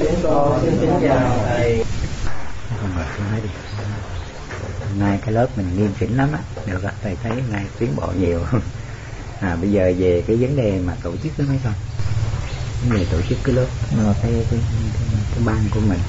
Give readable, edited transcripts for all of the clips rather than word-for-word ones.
Chúng con xin kính chào thầy. Hôm nay cái lớp mình nghiêm chỉnh lắm á, được á, thầy thấy hôm nay tiến bộ nhiều. Bây giờ về cái vấn đề mà tổ chức đó mấy con, vấn đề tổ chức cái lớp, cái ban của mình,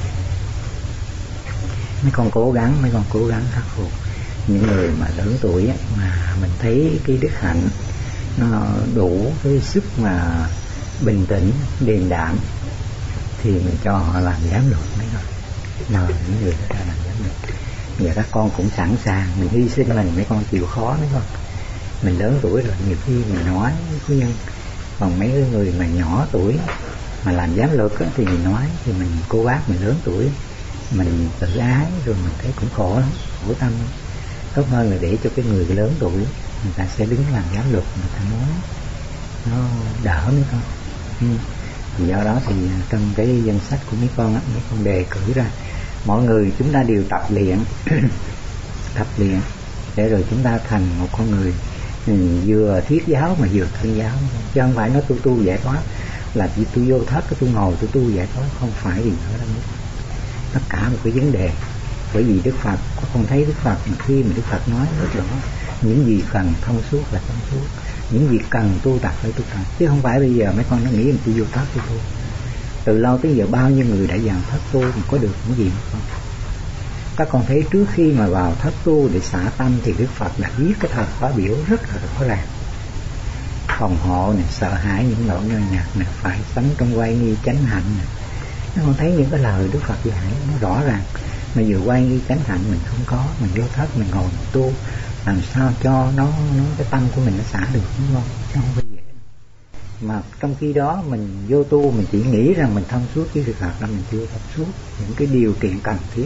mấy con cố gắng khắc phục. Những người mà lớn tuổi á, mà mình thấy cái đức hạnh nó đủ cái sức mà bình tĩnh, điềm đạm thì mình cho họ làm giám luật mấy con. Nào những người ta làm giám luật. Giờ các con cũng sẵn sàng, mình hy sinh mình, mấy con chịu khó mấy con. Mình lớn tuổi rồi nhiều khi mình nói với nhân, còn mấy người mà nhỏ tuổi mà làm giám luật á, thì mình nói thì mình cô bác mình lớn tuổi mình tự ái rồi mình thấy cũng khổ lắm, khổ tâm. Tốt hơn là để cho cái người lớn tuổi người ta sẽ đứng làm giám luật, người ta nói nó đỡ mấy con. Thì do đó thì trong cái danh sách của mấy con đề cử ra mọi người chúng ta đều tập luyện tập luyện để rồi chúng ta thành một con người vừa thuyết giáo mà vừa thân giáo, chứ không phải nói tôi tu giải thoát là chỉ tôi vô thất tôi ngồi tôi tu giải thoát, không phải gì nữa đâu. Tất cả một cái vấn đề, bởi vì Đức Phật con thấy Đức Phật khi mà Đức Phật nói rất rõ những gì cần thông suốt là thông suốt, những gì cần tu tập phải tu tập, chứ không phải bây giờ mấy con nó nghĩ tôi vô thất tôi tu. Từ lâu tới giờ bao nhiêu người đã vào thất tu mà có được những gì không? Các con thấy trước khi mà vào thất tu để xả tâm thì Đức Phật đã viết cái thời khóa biểu rất là rõ ràng. Phòng hộ này, sợ hãi những lỗi nhỏ nhặt này, phải sống trong oai nghi chánh hạnh này. Các con thấy những cái lời Đức Phật dạy nó rõ ràng. Mà vừa oai nghi chánh hạnh mình không có, mình vô thất mình ngồi mình tu, làm sao cho nó cái tâm của mình nó xả được, đúng không? Nó không phải dễ. Mà trong khi đó mình vô tu mình chỉ nghĩ rằng mình thông suốt, chứ thực thật là mình chưa thông suốt những cái điều kiện cần thiết.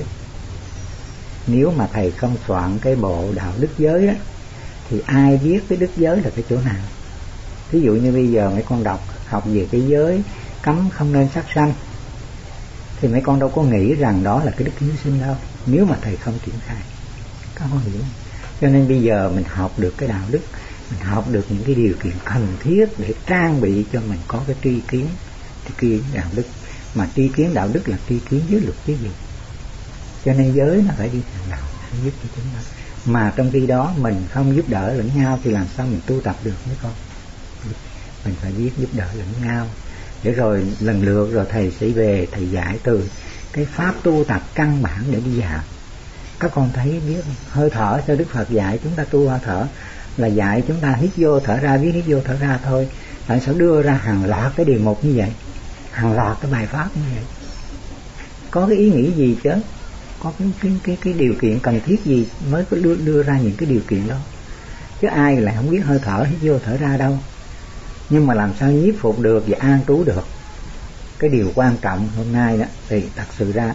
Nếu mà thầy không soạn cái bộ đạo đức giới đó, thì ai biết cái đức giới là cái chỗ nào? Ví dụ như bây giờ mấy con học về cái giới cấm không nên sát sanh, thì mấy con đâu có nghĩ rằng đó là cái đức hiếu sinh đâu, nếu mà thầy không triển khai. Các con hiểu không? Cho nên bây giờ mình học được cái đạo đức, mình học được những cái điều kiện cần thiết để trang bị cho mình có cái tri kiến đạo đức. Mà tri kiến đạo đức là tri kiến dưới luật cái gì? Cho nên giới nó phải đi hàng đầu giúp cho chúng ta. Mà trong khi đó mình không giúp đỡ lẫn nhau thì làm sao mình tu tập được mấy con? Mình phải biết giúp đỡ lẫn nhau, để rồi lần lượt rồi thầy sẽ về thầy giải từ cái pháp tu tập căn bản để đi vào. Các con thấy biết hơi thở cho Đức Phật dạy chúng ta tu hơi thở là dạy chúng ta hít vô thở ra, biết hít vô thở ra thôi. Tại sao đưa ra hàng loạt cái điều mục như vậy, hàng loạt cái bài pháp như vậy? Có cái ý nghĩ gì chứ? Có cái điều kiện cần thiết gì mới có đưa ra những cái điều kiện đó? Chứ ai lại không biết hơi thở hít vô thở ra đâu. Nhưng mà làm sao nhiếp phục được và an trú được? Cái điều quan trọng hôm nay đó thì thật sự ra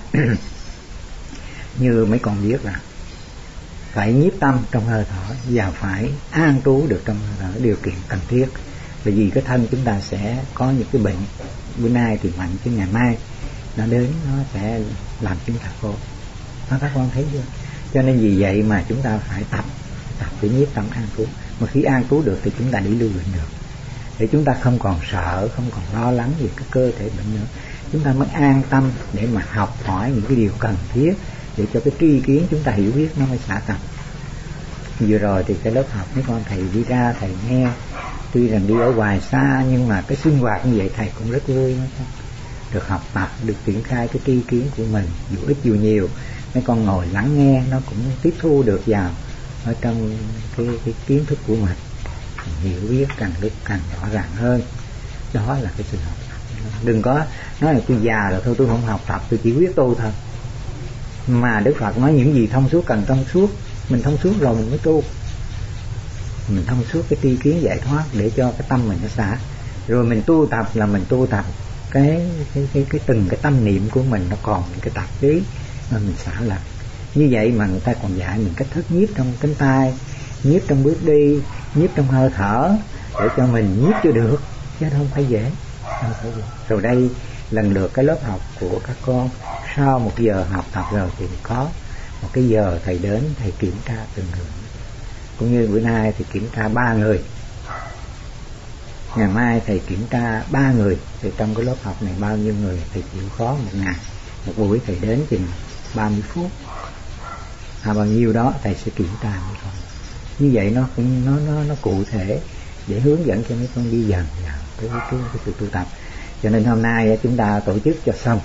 như mấy con biết là phải nhiếp tâm trong hơi thở và phải an trú được trong hơi thở, điều kiện cần thiết. Bởi vì cái thân chúng ta sẽ có những cái bệnh, bữa nay thì mạnh chứ ngày mai nó đến nó sẽ làm chúng ta khổ. Đó, các con thấy chưa? Cho nên vì vậy mà chúng ta phải tập để nhiếp tâm an trú. Mà khi an trú được thì chúng ta đi lưu bệnh được, để chúng ta không còn sợ, không còn lo lắng về cái cơ thể bệnh nữa. Chúng ta mới an tâm để mà học hỏi những cái điều cần thiết để cho cái tri kiến chúng ta hiểu biết nó mới xả tập. Vừa rồi thì cái lớp học mấy con thầy đi ra thầy nghe, tuy rằng đi ở ngoài xa nhưng mà cái sinh hoạt như vậy thầy cũng rất vui. Được học tập, được triển khai cái tri kiến của mình, dù ít dù nhiều, mấy con ngồi lắng nghe nó cũng tiếp thu được vào ở trong cái kiến thức của mình, hiểu biết càng lúc càng rõ ràng hơn. Đó là cái sự học tập. Đừng có nói là tôi già rồi thôi tôi không học tập, tôi chỉ quyết tu thôi. Mà Đức Phật nói những gì thông suốt cần thông suốt, mình thông suốt rồi mình mới tu. Mình thông suốt cái tri kiến giải thoát để cho cái tâm mình nó xả. Rồi mình tu tập là mình tu tập cái từng cái tâm niệm của mình nó còn những cái tạp chí mà mình xả lại. Như vậy mà người ta còn dạy mình cách thức nhiếp trong cánh tay, nhiếp trong bước đi, nhiếp trong hơi thở để cho mình nhiếp cho được, chứ không phải dễ. Rồi đây lần lượt cái lớp học của các con sau 1 giờ học tập rồi thì có một cái giờ thầy đến thầy kiểm tra từng người. Cũng như bữa nay thì kiểm tra 3 người. Ngày mai thầy kiểm tra 3 người, thì trong cái lớp học này bao nhiêu người thầy chịu khó một ngày, một buổi thầy đến chừng 30 phút, bao nhiêu đó thầy sẽ kiểm tra mấy con. Như vậy nó cụ thể để hướng dẫn cho mấy con đi dần vào cái sự tu tập. Cho nên hôm nay chúng ta tổ chức cho xong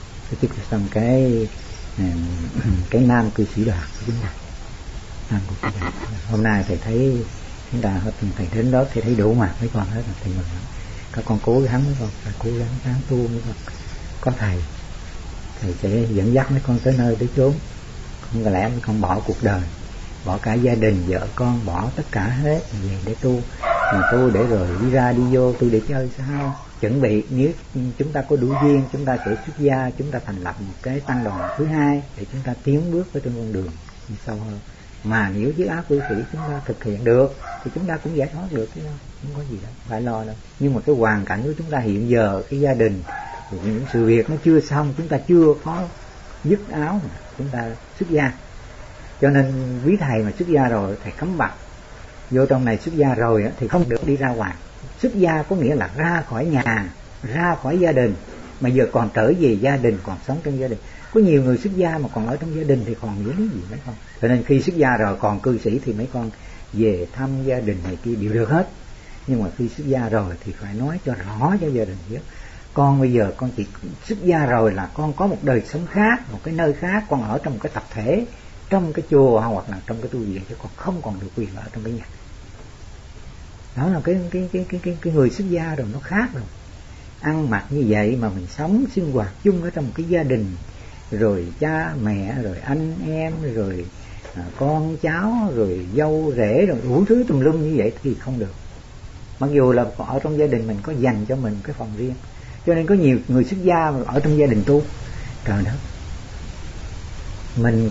cái nam cư sĩ đoàn của chúng ta. Nam cư sĩ đoàn. Hôm nay thầy thấy chúng ta thầy đến đó thì thấy đủ mặt mấy con hết, thầy mừng lắm. Các con cố gắng mấy con, phải cố gắng ráng tu mấy con. Có thầy sẽ dẫn dắt mấy con tới nơi tới chốn. Không có lẽ mấy con bỏ cuộc đời, bỏ cả gia đình, vợ con, bỏ tất cả hết về để tu. Mà tu để rồi đi ra đi vô tu để chơi sao? Chuẩn bị nếu chúng ta có đủ duyên, chúng ta sẽ xuất gia, chúng ta thành lập một cái tăng đoàn thứ hai để chúng ta tiến bước với trên con đường đi sâu hơn. Mà nếu dưới áo cư sĩ chúng ta thực hiện được thì chúng ta cũng giải thoát được chứ đâu, không có gì đâu phải lo đâu. Nhưng mà cái hoàn cảnh của chúng ta hiện giờ, cái gia đình, những sự việc nó chưa xong, chúng ta chưa có dứt áo mà chúng ta xuất gia. Cho nên quý thầy mà xuất gia rồi, thầy cấm bặt vô trong này xuất gia rồi thì không được đi ra ngoài. Xuất gia có nghĩa là ra khỏi nhà, ra khỏi gia đình, mà giờ còn trở về gia đình, còn sống trong gia đình. Có nhiều người xuất gia mà còn ở trong gia đình thì còn nghĩa lý gì mấy con. Cho nên khi xuất gia rồi còn cư sĩ thì mấy con về thăm gia đình này kia đều được hết. Nhưng mà khi xuất gia rồi thì phải nói cho rõ cho gia đình biết. Con bây giờ con chỉ xuất gia rồi là con có một đời sống khác, một cái nơi khác, con ở trong một cái tập thể, trong cái chùa hoặc là trong cái tu viện, chứ con không còn được quyền ở trong cái nhà. Đó là cái người xuất gia rồi, nó khác rồi. Ăn mặc như vậy mà mình sống sinh hoạt chung ở trong một cái gia đình, rồi cha mẹ, rồi anh em, rồi con cháu, rồi dâu rể, rồi đủ thứ tùm lum như vậy thì không được. Mặc dù là ở trong gia đình mình có dành cho mình cái phòng riêng. Cho nên có nhiều người xuất gia ở trong gia đình tu. Trời đất, mình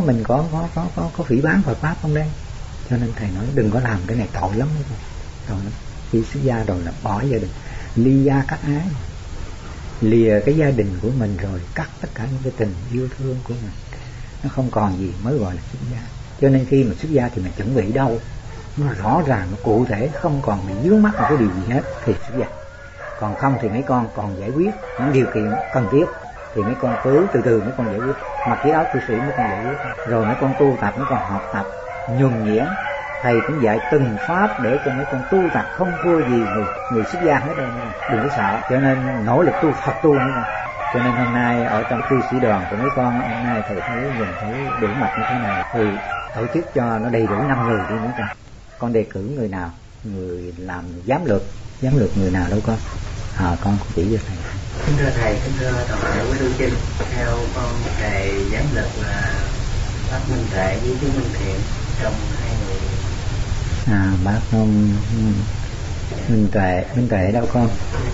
có phỉ báng Phật pháp không đây? Cho nên thầy nói đừng có làm cái này, tội lắm. Tội lắm. Khi xuất gia rồi là bỏ gia đình, ly gia cắt ái, lìa cái gia đình của mình rồi cắt tất cả những cái tình yêu thương của mình, nó không còn gì mới gọi là xuất gia. Cho nên khi mà xuất gia thì mình chuẩn bị đâu nó rõ ràng, nó cụ thể, không còn bị vướng mắc một cái điều gì hết thì xuất gia. Còn không thì mấy con còn giải quyết những điều kiện cần thiết thì mấy con cứ từ từ mấy con giải quyết. Mặc cái áo cư sĩ mấy con giải quyết, rồi mấy con tu tập, mấy con học tập nhuần nhuyễn. Thầy cũng dạy từng pháp để cho mấy con tu tập không thua gì người xuất gia hết đâu, đừng có sợ. Cho nên nỗ lực tu, thật tu nữa. Cho nên hôm nay ở trong cư sĩ đoàn của mấy con, hôm nay thầy thấy nhìn thấy đủ mặt như thế này thì tổ chức cho nó đầy đủ 5 người đi mấy con. Con đề cử người nào, người làm giám lược người nào đâu con? Con chỉ cho thầy. Kính thưa thầy, kính thưa toàn thể quý tu sinh, theo con thầy giám lược là bác Minh Tuệ với chú Minh Thiện, trong 2 người. Bác ông Minh Tuệ đâu con?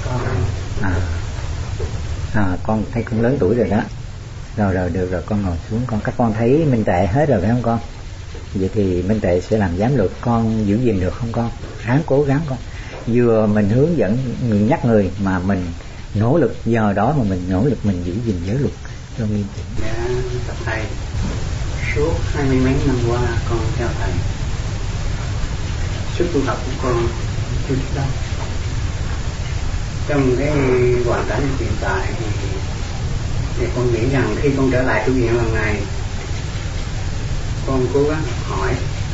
Con thấy cũng lớn tuổi rồi đó. Rồi được rồi, con ngồi xuống. Các con thấy Minh Tuệ hết rồi phải không con? Vậy thì Minh Tuệ sẽ làm giám lược, con giữ gìn được không con? Ráng cố gắng con. Vừa mình hướng dẫn, nhắc người mà mình nỗ lực, giờ đó mà mình nỗ lực mình giữ gìn giới luật cho nghiêm chỉnh. Dạ, tập thầy. Suốt 20 mấy năm qua con theo thầy. Sức tu học của con chưa biết đâu. Trong cái hoàn cảnh hiện tại thì con nghĩ rằng khi con trở lại tu viện lần này, con cố gắng hỏi.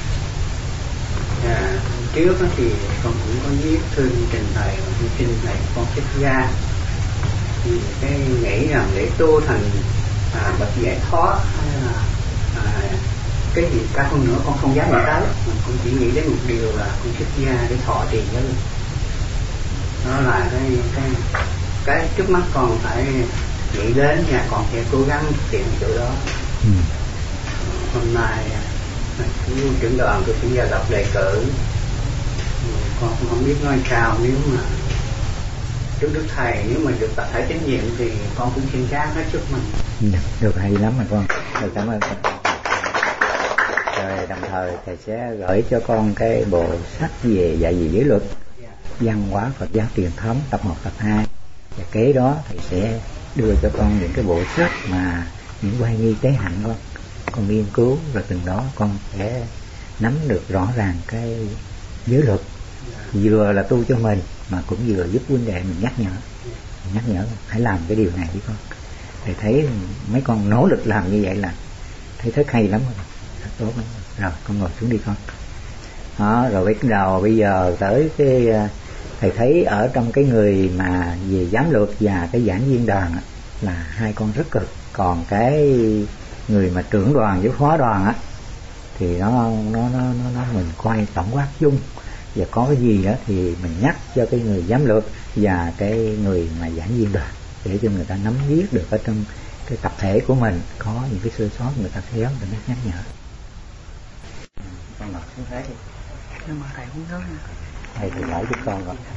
Trước thì con cũng có viết thư trình thầy, trình thầy con xuất gia. Thì cái nghĩ rằng để tu thành bậc giải thoát hay là cái gì cả hơn nữa con không dám nghĩ tới, mà con chỉ nghĩ đến một điều là con xuất gia để thọ trì giáo luật. Đó là cái trước mắt con phải nghĩ đến và con sẽ cố gắng thực hiện chỗ đó. Hôm nay trưởng đoàn của chúng gia lập đề cử, con cũng không biết nói sao. Nếu mà trước Đức Thầy, nếu mà được tập thể trách nhiệm thì con cũng xin ráng hết sức mình. Được, hay lắm mà con. Được, cảm ơn con. Rồi đồng thời thầy sẽ gửi cho con cái bộ sách về dạy về giới luật, văn hóa Phật giáo truyền thống tập 1 tập 2. Và kế đó thầy sẽ đưa cho con những cái bộ sách mà những quay nghi tế hạnh con nghiên cứu, rồi từng đó con sẽ nắm được rõ ràng cái giới luật Vừa là tu cho mình mà cũng vừa giúp huynh đệ mình nhắc nhở hãy làm cái điều này đi con. Thầy thấy mấy con nỗ lực làm như vậy là thấy rất hay lắm rồi, rất tốt lắm. Rồi con ngồi xuống đi con. Đó, rồi bắt đầu bây giờ tới cái thầy thấy ở trong cái người mà về giám luật và cái giảng viên đoàn là hai con rất cực, còn cái người mà trưởng đoàn với phó đoàn á thì nó mình coi tổng quát chung, và có cái gì đó thì mình nhắc cho cái người giám luật và cái người mà giảng viên đoàn để cho người ta nắm viết được ở trong cái tập thể của mình có những cái sơ sót, người ta khéo người ta nhắc nhở. Con ngồi xuống thế đi. Nhưng mà thầy không nhớ nha. Thầy thì gửi cho con rồi.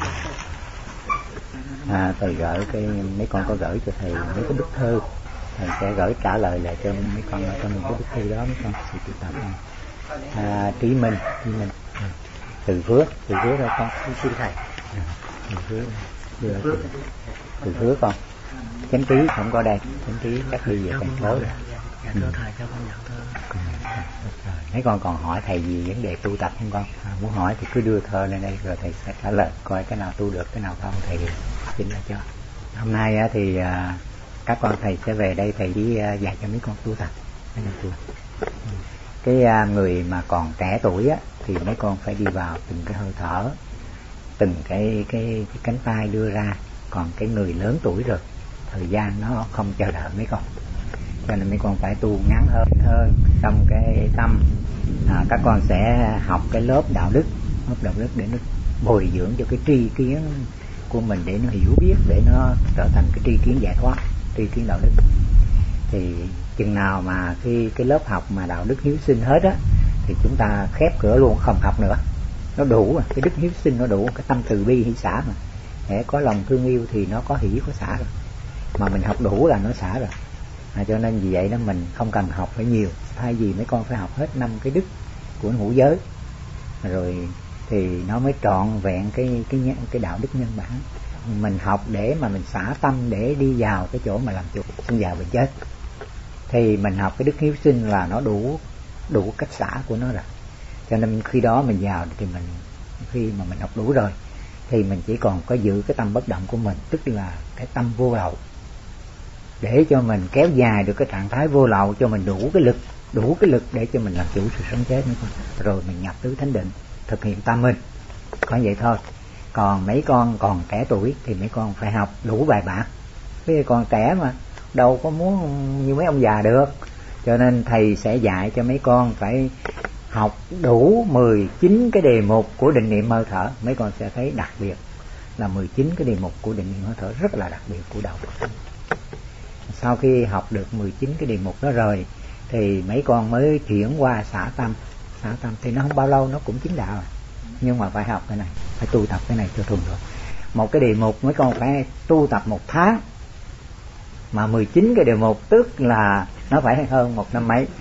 Thầy gửi cái mấy con có gửi cho thầy mấy cái bức thư, thầy sẽ gửi trả lời lại cho mấy con ở trong cái bức thư đó mấy con sự tự tập. Trí Minh Từ Phước rồi con xin thầy. Từ Phước con. Chánh Trí không có đây, Chánh Trí các đi về Cần Thơ. Dạ thưa thầy cho con nhận thơ. Mấy con còn hỏi thầy gì vấn đề tu tập không con? Muốn hỏi thì cứ đưa thơ lên đây rồi thầy sẽ trả lời, coi cái nào tu được cái nào không thầy xin lại cho. Hôm nay thì các con thầy sẽ về đây thầy chỉ dạy cho mấy con tu tập. Cái người mà còn trẻ tuổi á thì mấy con phải đi vào từng cái hơi thở, từng cái cánh tay đưa ra. Còn cái người lớn tuổi rồi thời gian nó không chờ đợi mấy con, cho nên mấy con phải tu ngắn hơn trong cái tâm. Các con sẽ học cái lớp đạo đức để nó bồi dưỡng cho cái tri kiến của mình, để nó hiểu biết, để nó trở thành cái tri kiến giải thoát, tri kiến đạo đức. Thì chừng nào mà khi cái lớp học mà đạo đức hiếu sinh hết á thì chúng ta khép cửa luôn, không học nữa. Nó đủ rồi, cái đức hiếu sinh nó đủ, cái tâm từ bi hỷ xả mà. Để có lòng thương yêu thì nó có hỷ có xả rồi. Mà mình học đủ là nó xả rồi. Cho nên vì vậy đó mình không cần học phải nhiều. Thay vì mấy con phải học hết 5 cái đức của ngũ giới rồi thì nó mới trọn vẹn cái đạo đức nhân bản. Mình học để mà mình xả tâm để đi vào cái chỗ mà làm chủ, sinh vào và chết. Thì mình học cái đức hiếu sinh là nó đủ cách xả của nó rồi. Cho nên khi đó mình vào thì mình, khi mà mình học đủ rồi thì mình chỉ còn có giữ cái tâm bất động của mình, tức là cái tâm vô lậu, để cho mình kéo dài được cái trạng thái vô lậu, cho mình đủ cái lực để cho mình làm chủ sự sống chết nữa. Rồi mình nhập tứ thánh định, thực hiện tam minh, có vậy thôi. Còn mấy con còn trẻ tuổi thì mấy con phải học đủ bài bản. Cái con trẻ mà đâu có muốn như mấy ông già được, cho nên thầy sẽ dạy cho mấy con phải học đủ 19 cái đề mục của định niệm hơi thở. Mấy con sẽ thấy đặc biệt là 19 cái đề mục của định niệm hơi thở rất là đặc biệt của đạo Phật. Sau khi học được 19 cái đề mục đó rồi thì mấy con mới chuyển qua xả tâm. Xả tâm thì nó không bao lâu nó cũng chính đạo rồi. Nhưng mà phải học cái này, phải tu tập cái này cho thuần rồi. Một cái đề mục mấy con phải tu tập 1 tháng. Mà 19 cái đề mục tức là nó phải hơn 1 năm mấy.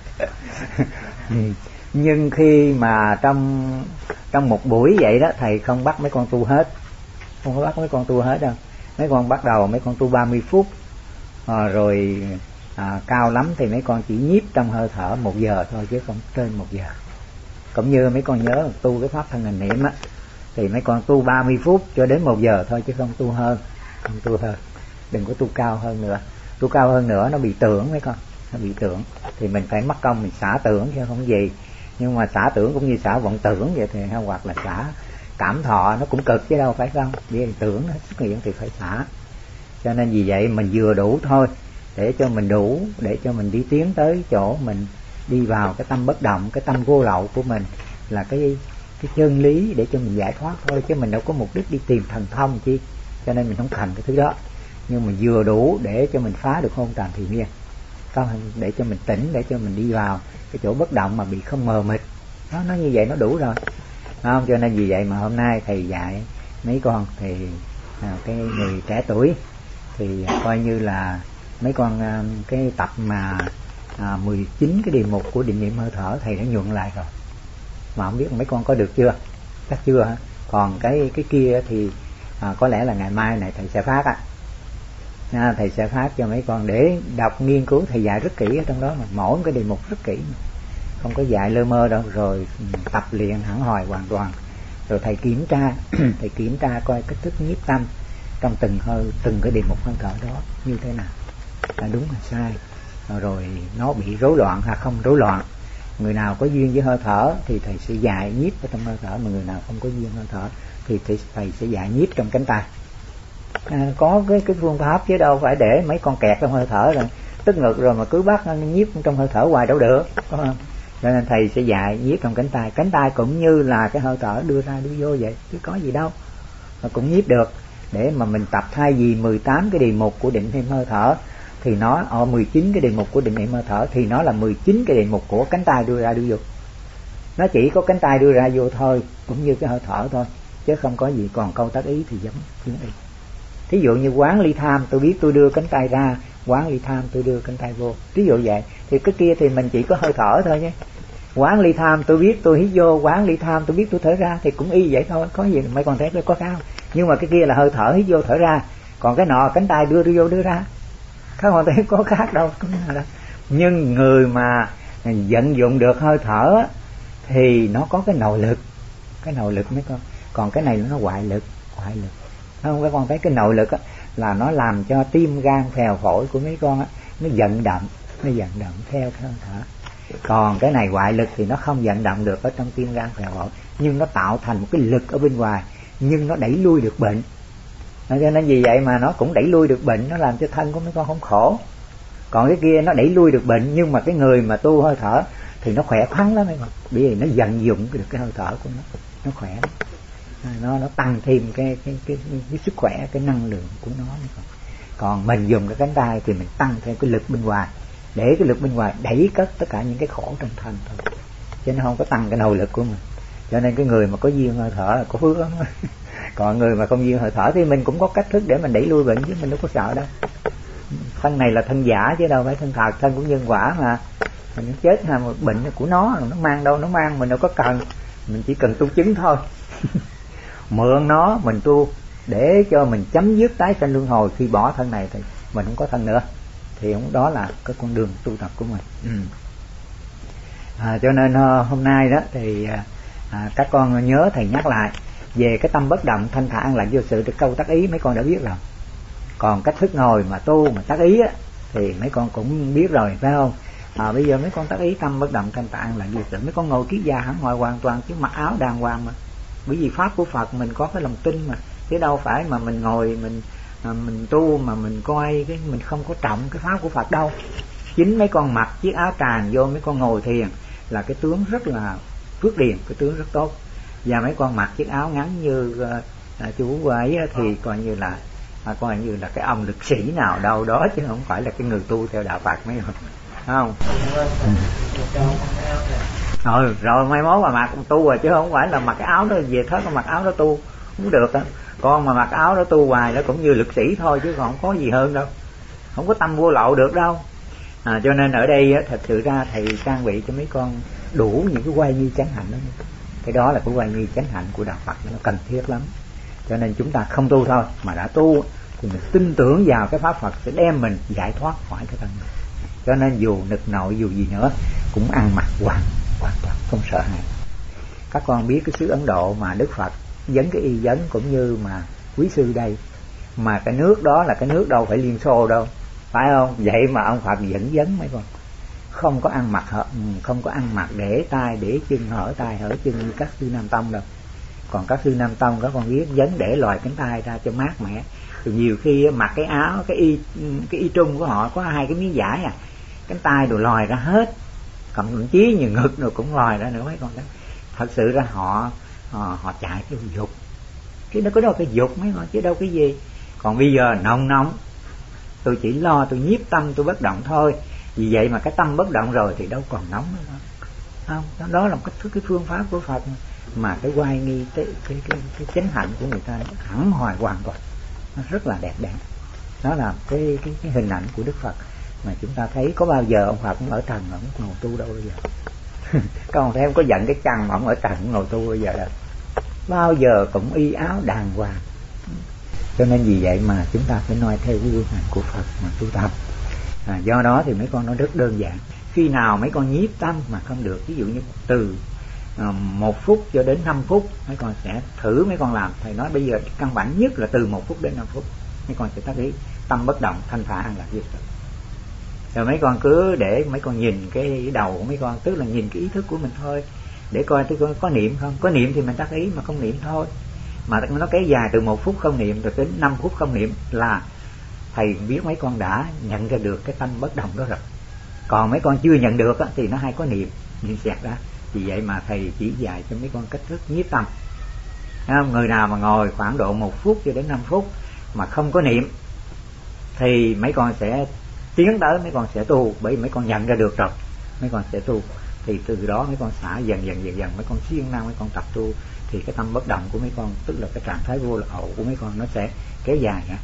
Nhưng khi mà trong một buổi vậy đó, thầy không bắt mấy con tu hết. Không có bắt mấy con tu hết đâu. Mấy con bắt đầu mấy con tu 30 phút. Rồi cao lắm thì mấy con chỉ nhiếp trong hơi thở 1 giờ thôi, chứ không trên 1 giờ. Cũng như mấy con nhớ tu cái pháp thân hành niệm á, thì mấy con tu 30 phút cho đến 1 giờ thôi, chứ không tu hơn. Không tu hơn. Đừng có tu cao hơn nữa. Tu cao hơn nữa nó bị tưởng mấy con. Nó bị tưởng. Thì mình phải mất công mình xả tưởng chứ không gì. Nhưng mà xả tưởng cũng như xả vọng tưởng vậy thì, hoặc là xả cảm thọ nó cũng cực chứ đâu phải không. Vì tưởng nó xuất hiện thì phải xả. Cho nên vì vậy mình vừa đủ thôi, để cho mình đủ, để cho mình đi tiến tới chỗ mình đi vào cái tâm bất động, cái tâm vô lậu của mình, là cái chân lý để cho mình giải thoát thôi, chứ mình đâu có mục đích đi tìm thần thông chi. Cho nên mình không thành cái thứ đó. Nhưng mà vừa đủ để cho mình phá được hôn trầm thì miên, để cho mình tỉnh, để cho mình đi vào cái chỗ bất động mà bị không mờ mịt. Nó như vậy nó đủ rồi, không? Cho nên vì vậy mà hôm nay thầy dạy mấy con thì cái người trẻ tuổi thì coi như là mấy con cái tập mà 19 cái đề mục của định niệm hơi thở thầy đã nhuận lại rồi. Mà không biết mấy con có được chưa? Chắc chưa hả? Còn cái kia thì có lẽ là ngày mai này thầy sẽ phát thầy sẽ phát cho mấy con để đọc nghiên cứu. Thầy dạy rất kỹ ở trong đó mà, mỗi cái đề mục rất kỹ, không có dạy lơ mơ đâu. Rồi tập luyện hẳn hoài hoàn toàn rồi thầy kiểm tra thầy kiểm tra coi cách thức nhiếp tâm trong từng cái đề mục hơi thở đó như thế nào, là đúng hay sai, rồi nó bị rối loạn hay không rối loạn. Người nào có duyên với hơi thở thì thầy sẽ dạy nhiếp ở trong hơi thở, mà người nào không có duyên hơi thở thì thầy sẽ dạy nhiếp trong cánh tay. Có cái phương pháp chứ đâu phải để mấy con kẹt trong hơi thở rồi tức ngực rồi mà cứ bắt nó nhiếp trong hơi thở hoài đâu được, đúng không? Cho nên thầy sẽ dạy nhiếp trong cánh tay cũng như là cái hơi thở đưa ra đưa vô vậy, chứ có gì đâu, nó cũng nhiếp được. Để mà mình tập, thay vì 18 cái đề mục của định niệm hơi thở thì nó 19 cái đề mục của định niệm hơi thở thì nó là 19 cái đề mục của cánh tay đưa ra đưa vô. Nó chỉ có cánh tay đưa ra vô thôi, cũng như cái hơi thở thôi, chứ không có gì. Còn câu tác ý thì giống y. Thí dụ như quán ly tham, tôi biết tôi đưa cánh tay ra, quán ly tham tôi đưa cánh tay vô, ví dụ vậy. Thì cái kia thì mình chỉ có hơi thở thôi nhé. Quán ly tham tôi biết tôi hít vô, quán ly tham tôi biết tôi thở ra, thì cũng y vậy thôi, có gì mấy con thấy có khác không? Nhưng mà cái kia là hơi thở hít vô thở ra, còn cái nọ cánh tay đưa vô đưa ra, các con thấy có khác đâu. Nhưng người mà vận dụng được hơi thở thì nó có cái nội lực mấy con. Còn cái này nó ngoại lực. Không, các con thấy cái nội lực á, là nó làm cho tim gan phèo phổi của mấy con á, nó vận động theo cái hơi thở. Còn cái này ngoại lực thì nó không vận động được ở trong tim gan phèo phổi, nhưng nó tạo thành một cái lực ở bên ngoài, nhưng nó đẩy lui được bệnh. Cho nên vì vậy mà nó cũng đẩy lui được bệnh, nó làm cho thân của mấy con không khổ. Còn cái kia nó đẩy lui được bệnh, nhưng mà cái người mà tu hơi thở thì nó khỏe khoắn lắm mấy con, bởi vì nó vận dụng được cái hơi thở của nó khỏe lắm. Nó tăng thêm cái sức khỏe, cái năng lượng của nó. Còn mình dùng cái cánh tay thì mình tăng thêm cái lực bên ngoài, để cái lực bên ngoài đẩy cất tất cả những cái khổ trong thân thôi, chứ nó không có tăng cái nội lực của mình. Cho nên cái người mà có duyên hơi thở là có phước lắm. Còn người mà không duyên hơi thở thì mình cũng có cách thức để mình đẩy lui bệnh, chứ mình đâu có sợ đâu. Thân này là thân giả chứ đâu phải thân thật, thân của nhân quả mà. Mình chết ha, một bệnh của nó mang đâu, nó mang mình đâu có cần, mình chỉ cần tu chứng thôi. Mượn nó mình tu để cho mình chấm dứt tái sanh luân hồi. Khi bỏ thân này thì mình không có thân nữa, thì đó là cái con đường tu tập của mình. Cho nên hôm nay đó thì các con nhớ thầy nhắc lại về cái tâm bất động, thanh thản an lặng vô sự, được câu tác ý mấy con đã biết rồi. Còn cách thức ngồi mà tu mà tác ý á, thì mấy con cũng biết rồi, phải không? Bây giờ mấy con tác ý tâm bất động, thanh thản an lặng vô sự, mấy con ngồi kiết già hẳn hoài hoàn toàn, chứ mặc áo đàng hoàng mà. Bởi vì pháp của Phật mình có cái lòng tin mà, chứ đâu phải mà mình ngồi mình tu mà mình coi cái mình không có trọng cái pháp của Phật đâu. Chính mấy con mặc chiếc áo tràng vô, mấy con ngồi thiền là cái tướng rất là phước điền, cái tướng rất tốt. Và mấy con mặc chiếc áo ngắn như chú ấy thì coi như là cái ông lực sĩ nào đâu đó, chứ không phải là cái người tu theo đạo Phật mấy người, không? Rồi mai mốt mà mặc tu rồi, chứ không phải là mặc cái áo đó về thớt mặc áo đó tu cũng được á. Con mà mặc áo đó tu hoài nó cũng như lực sĩ thôi, chứ còn không có gì hơn đâu, không có tâm vô lậu được đâu. Cho nên ở đây thật sự ra thầy trang bị cho mấy con đủ những cái quay nghi chánh hạnh đó. Cái đó là cái quay nghi chánh hạnh của đạo Phật, nó cần thiết lắm. Cho nên chúng ta không tu thôi, mà đã tu thì mình tin tưởng vào cái pháp Phật sẽ đem mình giải thoát khỏi cái thân này. Cho nên dù nực nội dù gì nữa cũng ăn mặc hoàn toàn không sợ hãi. Các con biết cái xứ Ấn Độ mà Đức Phật dẫn cái y vấn cũng như mà quý sư đây, mà cái nước đó là cái nước đâu phải Liên Xô đâu, phải không? Vậy mà ông Phật dẫn vấn mấy con không có ăn mặc để tay để chân, hở tay hở chân như các sư Nam Tông đâu. Còn các sư Nam Tông các con biết vấn để lòi cánh tay ra cho mát mẻ. Thì nhiều khi mặc cái áo cái y trung của họ có 2 cái miếng vải cánh tay đồ lòi ra hết, thậm chí như ngực rồi cũng lòi ra nữa mấy con. Thật sự ra họ chạy cái dục, chứ nó có đâu cái dục mấy con, chứ đâu cái gì. Còn bây giờ nóng tôi chỉ lo tôi nhiếp tâm tôi bất động thôi. Vì vậy mà cái tâm bất động rồi thì đâu còn nóng nữa không? Đó là một cái phương pháp của Phật mà cái oai nghi cái chánh hạnh của người ta hẳn hoài hoàn toàn, nó rất là đẹp đẽ. Đó là cái hình ảnh của Đức Phật mà chúng ta thấy. Có bao giờ ông Phật cũng ở trần ông ngồi tu đâu bây giờ? Các ông thấy không có giận cái chăn mà ông ở trần ngồi tu bây giờ đâu, bao giờ cũng y áo đàng hoàng. Cho nên vì vậy mà chúng ta phải noi theo cái gương hạnh của Phật mà tu tập. Do đó thì mấy con nó rất đơn giản. Khi nào mấy con nhiếp tâm mà không được, ví dụ như từ 1 phút cho đến 5 phút mấy con sẽ thử mấy con làm. Thầy nói bây giờ căn bản nhất là từ 1 phút đến 5 phút mấy con sẽ tác ý tâm bất động, thanh thản, an lạc vô sự. Rồi mấy con cứ để mấy con nhìn cái đầu của mấy con, tức là nhìn cái ý thức của mình thôi, để coi có niệm không. Có niệm thì mình tác ý, mà không niệm thôi. Mà nó kéo dài từ 1 phút không niệm rồi đến 5 phút không niệm là thầy biết mấy con đã nhận ra được cái tâm bất động đó rồi. Còn mấy con chưa nhận được thì nó hay có niệm xẹt ra. Vì vậy mà thầy chỉ dạy cho mấy con cách thức nhiếp tâm. Người nào mà ngồi khoảng độ 1 phút cho đến 5 phút mà không có niệm thì mấy con sẽ tiến tới, mấy con sẽ tu. Bởi vì mấy con nhận ra được rồi, mấy con sẽ tu. Thì từ đó mấy con xả dần dần mấy con siêng năng, mấy con tập tu thì cái tâm bất động của mấy con, tức là cái trạng thái vô lậu của mấy con nó sẽ kéo dài nữa.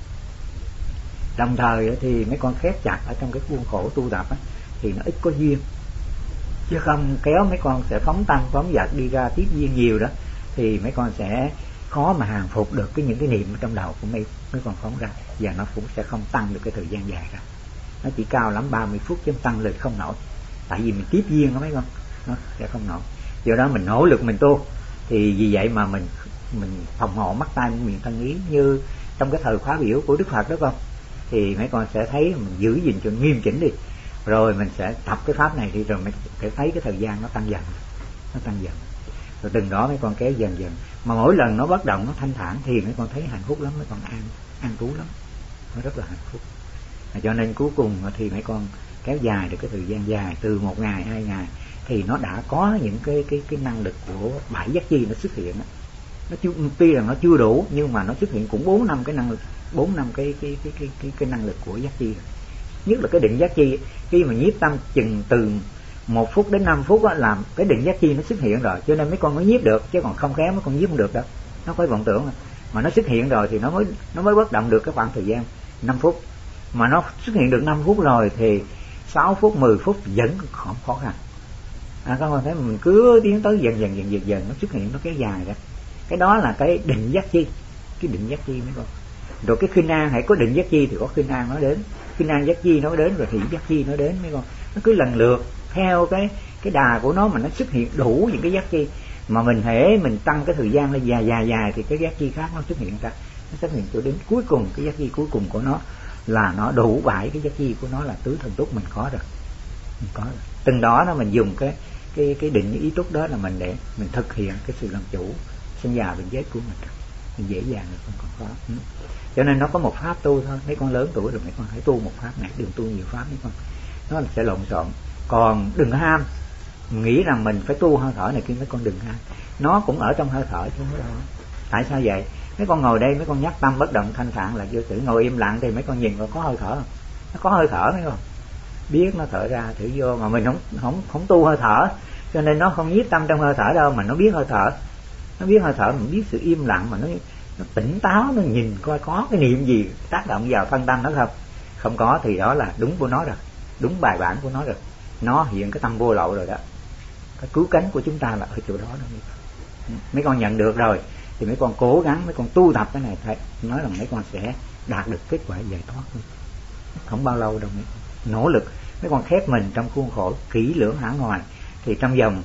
Đồng thời thì mấy con khép chặt ở trong cái khuôn khổ tu tập thì nó ít có duyên, chứ không kéo mấy con sẽ phóng tăng phóng dật đi ra tiếp duyên nhiều đó thì mấy con sẽ khó mà hàng phục được những cái niệm trong đầu của mấy con phóng ra, và nó cũng sẽ không tăng được cái thời gian dài ra. Nó chỉ cao lắm 30 phút chứ tăng lên không nổi, tại vì mình tiếp duyên đó mấy con, nó sẽ không nổi. Do đó mình nỗ lực mình tu. Thì vì vậy mà mình phòng hộ mắt tai miệng thân ý như trong cái thời khóa biểu của Đức Phật đó con, thì mấy con sẽ thấy mình giữ gìn cho nghiêm chỉnh đi, rồi mình sẽ tập cái pháp này đi, rồi mình sẽ thấy cái thời gian nó tăng dần, rồi từng đó mấy con kéo dần dần. Mà mỗi lần nó bất động, nó thanh thản thì mấy con thấy hạnh phúc lắm, mấy con an trú lắm, nó rất là hạnh phúc. Cho nên cuối cùng thì mấy con kéo dài được cái thời gian dài, từ 1 ngày 2 ngày thì nó đã có những cái năng lực của 7 giác chi nó xuất hiện. Nó tuy là nó chưa đủ nhưng mà nó xuất hiện cũng 4-5 cái năng lực, 4-5 cái năng lực của giác chi. Nhất là cái định giác chi, khi mà nhiếp tâm chừng từ 1 phút đến 5 phút làm cái định giác chi nó xuất hiện rồi, cho nên mấy con mới nhiếp được, chứ còn không khéo mấy con nhiếp không được đâu. Nó phải vọng tưởng mà nó xuất hiện rồi thì nó mới bất động được cái khoảng thời gian 5 phút. Mà nó xuất hiện được 5 phút rồi thì 6 phút 10 phút vẫn khó khăn. Các con thấy mình cứ tiến tới dần nó xuất hiện, nó kéo dài ra. Cái đó là cái định giác chi, cái định giác chi mấy con. Rồi cái khinh an, hãy có định giác chi thì có khinh an nó đến, khinh an giác chi nó đến, rồi hỷ giác chi nó đến mấy con. Nó cứ lần lượt theo cái đà của nó mà nó xuất hiện đủ những cái giác chi. Mà mình hễ mình tăng cái thời gian lên dài thì cái giác chi khác nó xuất hiện ra, nó xuất hiện cho đến cuối cùng cái giác chi cuối cùng của nó là nó đủ 7 cái giác chi của nó là tứ thần túc mình có rồi. Từng đó nó mình dùng cái định ý túc đó là mình để mình thực hiện cái sự làm chủ sinh già bệnh chết của mình dễ dàng rồi, không còn khó. Cho nên nó có một pháp tu thôi. Mấy con lớn tuổi rồi mấy con hãy tu một pháp này, đừng tu nhiều pháp mấy con, nó sẽ lộn xộn. Còn đừng ham nghĩ rằng mình phải tu hơi thở này kia, mấy con đừng ham, nó cũng ở trong hơi thở chứ không có đâu. Tại sao vậy? Mấy con ngồi đây mấy con nhắc tâm bất động thanh thản là vô tử, ngồi im lặng thì mấy con nhìn có hơi thở không? Nó có hơi thở mấy con biết nó thở ra thở vô, mà mình không tu hơi thở cho nên nó không nhiếp tâm trong hơi thở đâu, mà nó biết hơi thở. Nó biết hơi thở, mình biết sự im lặng mà nó tỉnh táo, nó nhìn coi có cái niệm gì tác động vào phân tâm nó không. Không có thì đó là đúng của nó rồi, đúng bài bản của nó rồi, nó hiện cái tâm vô lậu rồi đó. Cái cứu cánh của chúng ta là ở chỗ đó đó. Mấy con nhận được rồi thì mấy con cố gắng, mấy con tu tập cái này, thầy nói rằng mấy con sẽ đạt được kết quả giải thoát luôn. Không bao lâu đâu, mấy con nỗ lực, mấy con khép mình trong khuôn khổ kỹ lưỡng hẳn hoài thì trong vòng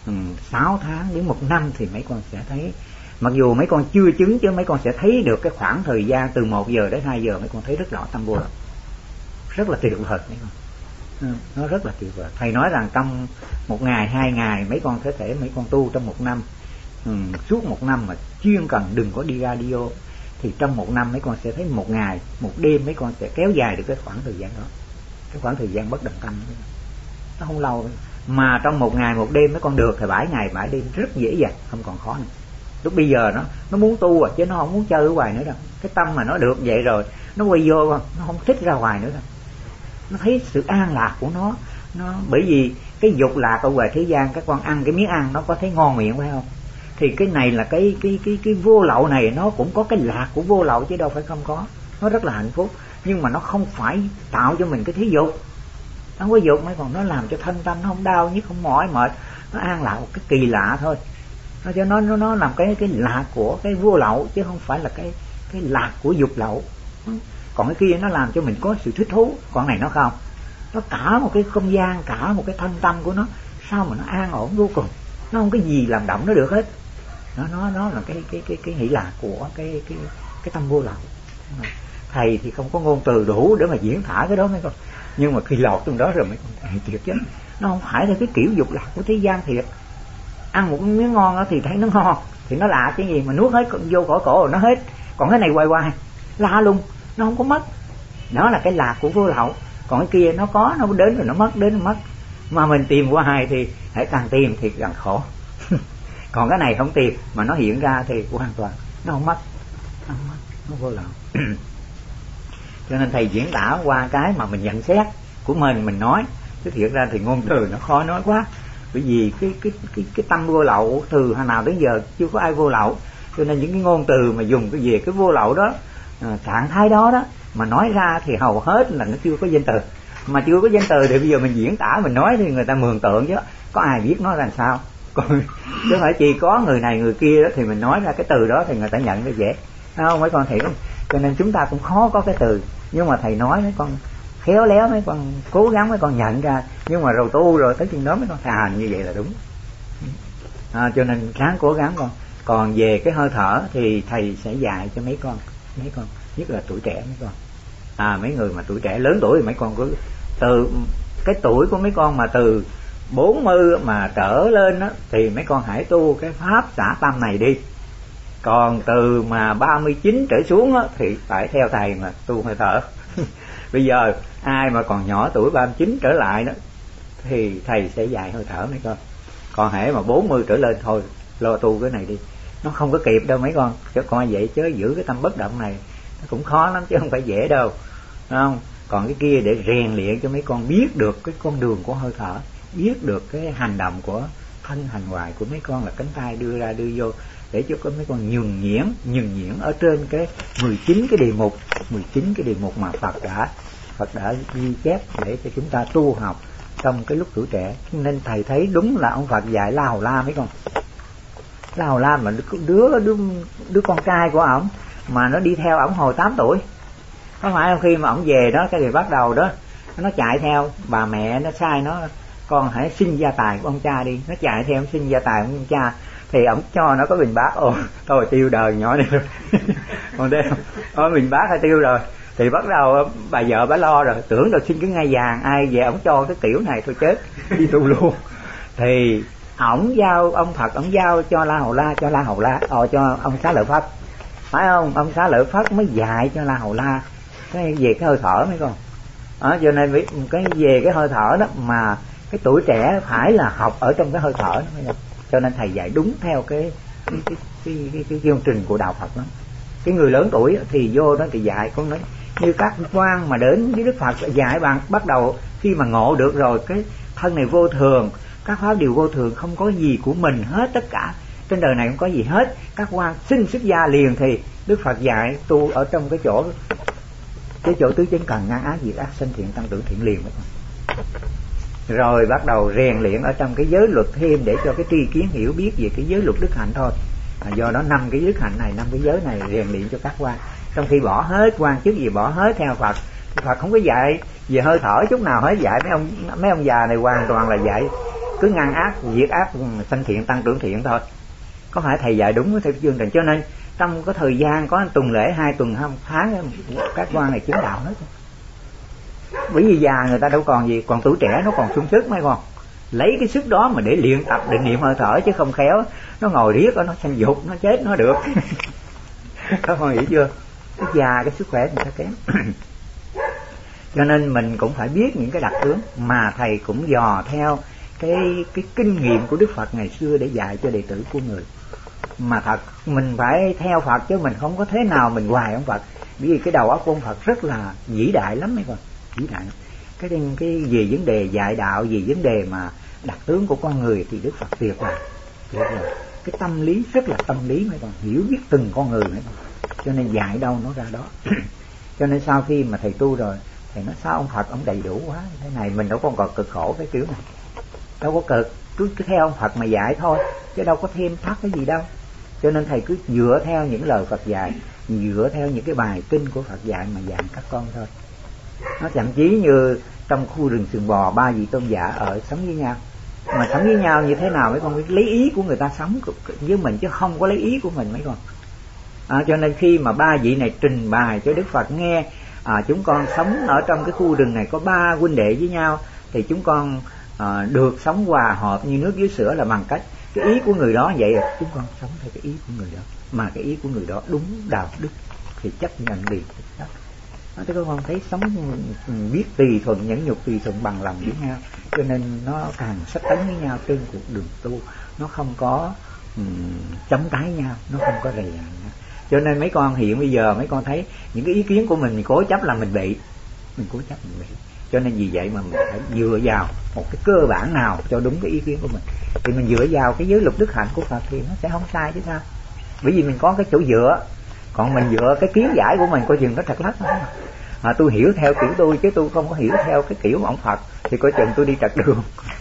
6 tháng đến 1 năm thì mấy con sẽ thấy, mặc dù mấy con chưa chứng chứ mấy con sẽ thấy được cái khoảng thời gian từ 1 giờ đến 2 giờ, mấy con thấy rất rõ tâm vô lậu, rất là tuyệt vời mấy con. Nó rất là tuyệt vời. Thầy nói rằng trong 1 ngày 2 ngày mấy con có thể mấy con tu trong 1 năm, suốt 1 năm mà chuyên cần đừng có đi ra đi vô thì trong 1 năm mấy con sẽ thấy 1 ngày 1 đêm mấy con sẽ kéo dài được cái khoảng thời gian đó, cái khoảng thời gian bất động tâm. Nó không lâu mà trong 1 ngày 1 đêm mấy con được thì 7 ngày 7 đêm rất dễ dàng, không còn khó nữa. Lúc bây giờ nó muốn tu rồi chứ nó không muốn chơi ở ngoài nữa đâu. Cái tâm mà nó được vậy rồi nó quay vô, nó không thích ra ngoài nữa đâu. Nó thấy sự an lạc của nó bởi vì cái dục lạc ở ngoài thế gian, các con ăn cái miếng ăn nó có thấy ngon miệng phải không? Thì cái này là cái vô lậu này nó cũng có cái lạc của vô lậu chứ đâu phải không có. Nó rất là hạnh phúc nhưng mà nó không phải tạo cho mình cái thí dục. Nó không có dục mấy, còn nó làm cho thân tâm nó không đau nhức, không mỏi mệt, nó an lạc một cái kỳ lạ thôi. Nó cho nó làm cái lạc của cái vô lậu chứ không phải là cái lạc của dục lậu. Còn cái kia nó làm cho mình có sự thích thú, còn này nó không. Nó cả một cái không gian, cả một cái thân tâm của nó sao mà nó an ổn vô cùng. nó không có gì làm động nó được hết. Nó là cái hỷ lạc của cái tâm vô lậu. Thầy thì không có ngôn từ đủ để mà diễn tả cái đó mấy con, nhưng mà khi lọt trong đó rồi mấy con thầy thiệt chứ, nó không phải là cái kiểu dục lạc của thế gian thiệt. Ăn một miếng ngon đó thì thấy nó ngon, thì nó lạ cái gì mà nuốt hết vô khỏi cổ rồi nó hết. Còn cái này hoài hoài la luôn, nó không có mất. Đó là cái lạc của vô lậu. Còn cái kia nó có, nó đến rồi nó mất, đến nó mất. Mà mình tìm hoài thì hãy càng tìm thì càng khổ. Còn cái này không tìm mà nó hiện ra thì hoàn toàn nó không mất, nó vô lậu. Cho nên thầy diễn tả qua cái mà mình nhận xét của mình nói, chứ thiệt ra thì ngôn từ nó khó nói quá. Bởi vì cái tâm vô lậu từ hồi nào đến giờ chưa có ai vô lậu, cho nên những cái ngôn từ mà dùng cái về cái vô lậu đó, trạng thái đó đó mà nói ra thì hầu hết là nó chưa có danh từ. Mà chưa có danh từ thì bây giờ mình diễn tả mình nói thì người ta mường tượng chứ có ai biết nói làm sao. Còn chứ phải chỉ có người này người kia đó thì mình nói ra cái từ đó thì người ta nhận nó dễ, không mấy con hiểu không? Cho nên chúng ta cũng khó có cái từ, nhưng mà thầy nói mấy con khéo léo, mấy con cố gắng mấy con nhận ra. Nhưng mà rồi tu rồi tới chừng đó mấy con hành như vậy là đúng. Cho nên ráng cố gắng con. Còn về cái hơi thở thì thầy sẽ dạy cho mấy con nhất là tuổi trẻ mấy con. Mấy người mà tuổi trẻ, lớn tuổi thì mấy con cứ từ cái tuổi của mấy con mà từ 40 mà trở lên đó, thì mấy con hãy tu cái pháp xả tâm này đi. Còn từ mà 39 trở xuống đó, thì phải theo thầy mà tu hơi thở. Bây giờ ai mà còn nhỏ tuổi 39 trở lại đó thì thầy sẽ dạy hơi thở mấy con. Còn hễ mà 40 trở lên thôi lo tu cái này đi, nó không có kịp đâu mấy con. Chứ con vậy chứ giữ cái tâm bất động này nó cũng khó lắm chứ không phải dễ đâu, đúng không? Còn cái kia để rèn luyện cho mấy con biết được cái con đường của hơi thở, biết được cái hành động của thân hành hoài của mấy con là cánh tay đưa ra đưa vô, để cho có mấy con nhường nhuyễn ở trên cái 19 cái đề mục mà Phật đã ghi chép để cho chúng ta tu học trong cái lúc tuổi trẻ. Nên thầy thấy đúng là ông Phật dạy La Hầu La mấy con. La Hầu La mà đứa con trai của ổng mà nó đi theo ổng hồi 8 tuổi. Có phải không? Khi mà ổng về đó cái thì bắt đầu đó nó chạy theo bà mẹ, nó sai nó con hãy xin gia tài của ông cha đi. Nó chạy theo xin gia tài của ông cha thì ổng cho nó có bình bát. Thôi tiêu đời nhỏ này rồi. Còn đây bình bát hay tiêu rồi thì bắt đầu bà vợ bà lo rồi, tưởng là xin cái ngai vàng, ai về ổng cho cái kiểu này thôi chết đi tu luôn. Thì ổng giao ông Phật, ổng giao cho La Hầu La cho ông Xá Lợi Phất, phải không? Ông Xá Lợi Phất mới dạy cho La Hầu La cái về cái hơi thở mấy con. Cho nên cái về cái hơi thở đó mà cái tuổi trẻ phải là học ở trong cái hơi thở đó. Cho nên thầy dạy đúng theo cái chương trình của đạo Phật lắm. Cái người lớn tuổi thì vô đó thì dạy con nói như các quan mà đến với Đức Phật dạy bạn bắt đầu khi mà ngộ được rồi cái thân này vô thường, các pháp đều vô thường, không có gì của mình hết, tất cả trên đời này không có gì hết. Các quan xin xuất gia liền thì Đức Phật dạy tu ở trong cái chỗ tứ chánh cần ngăn ác diệt ác sanh thiện tăng trưởng thiện liền. Rồi bắt đầu rèn luyện ở trong cái giới luật thêm để cho cái tri kiến hiểu biết về cái giới luật đức hạnh thôi. Do đó 5 cái đức hạnh này, 5 cái giới này rèn luyện cho các quan. Trong khi bỏ hết quan chức gì, bỏ hết theo Phật, Phật không có dạy về hơi thở chút nào hết. Dạy mấy ông già này hoàn toàn là dạy cứ ngăn ác diệt ác sanh thiện tăng trưởng thiện thôi. Có phải thầy dạy đúng theo chương trình. Cho nên trong cái thời gian có tuần lễ 2 tuần 2 tháng các quan này chứng đạo hết. Bởi vì già người ta đâu còn gì, còn tuổi trẻ nó còn sung sức mấy con. Lấy cái sức đó mà để luyện tập định niệm hơi thở, chứ không khéo nó ngồi riết nó sanh dục, nó chết nó được. Các con hiểu chưa? Cái già cái sức khỏe người ta kém. Cho nên mình cũng phải biết những cái đặc tướng mà thầy cũng dò theo cái kinh nghiệm của Đức Phật ngày xưa để dạy cho đệ tử của người. Mà thật mình phải theo Phật chứ mình không có thế nào mình hoài ông Phật. Bởi vì cái đầu óc của ông Phật rất là vĩ đại lắm mấy con, vĩ đại. Cái về vấn đề dạy đạo, về vấn đề mà đặc tướng của con người thì Đức Phật tuyệt vời. Cái tâm lý rất là tâm lý mấy con, hiểu biết từng con người mấy con. Cho nên dạy đâu nó ra đó. Cho nên sau khi mà thầy tu rồi thầy nói sao ông Phật ông đầy đủ quá thế này, mình đâu còn cực khổ cái kiểu này, đâu có cực, cứ theo ông Phật mà dạy thôi chứ đâu có thêm thắt cái gì đâu. Cho nên thầy cứ dựa theo những lời Phật dạy, dựa theo những cái bài kinh của Phật dạy mà dạy các con thôi. Nó thậm chí như trong khu rừng Sườn Bò 3 vị tôn giả ở sống với nhau, Mà sống với nhau như thế nào mấy con biết lấy ý của người ta sống với mình, chứ không có lấy ý của mình mấy con. Cho nên khi mà ba vị này trình bày cho Đức Phật nghe, chúng con sống ở trong cái khu rừng này có 3 huynh đệ với nhau, thì chúng con được sống hòa hợp như nước với sữa là bằng cách cái ý của người đó vậy, chúng con sống theo cái ý của người đó, mà cái ý của người đó đúng đạo đức thì chấp nhận liền. Thế các con thấy sống biết tùy thuận, nhẫn nhục tùy thuận bằng lòng với nhau, cho nên nó càng sát cánh với nhau trên cuộc đường tu, nó không có chống trái nhau, nó không có rầy ràng nhau. Cho nên mấy con hiện bây giờ mấy con thấy những cái ý kiến của mình cố chấp là mình bị, cho nên vì vậy mà mình phải dựa vào một cái cơ bản nào cho đúng cái ý kiến của mình, thì mình dựa vào cái giới luật đức hạnh của Phật thì nó sẽ không sai chứ sao. Bởi vì mình có cái chỗ dựa, còn mình dựa cái kiến giải của mình coi chừng nó trật lắc mà tôi hiểu theo kiểu tôi chứ tôi không có hiểu theo cái kiểu của ông Phật thì coi chừng tôi đi trật đường.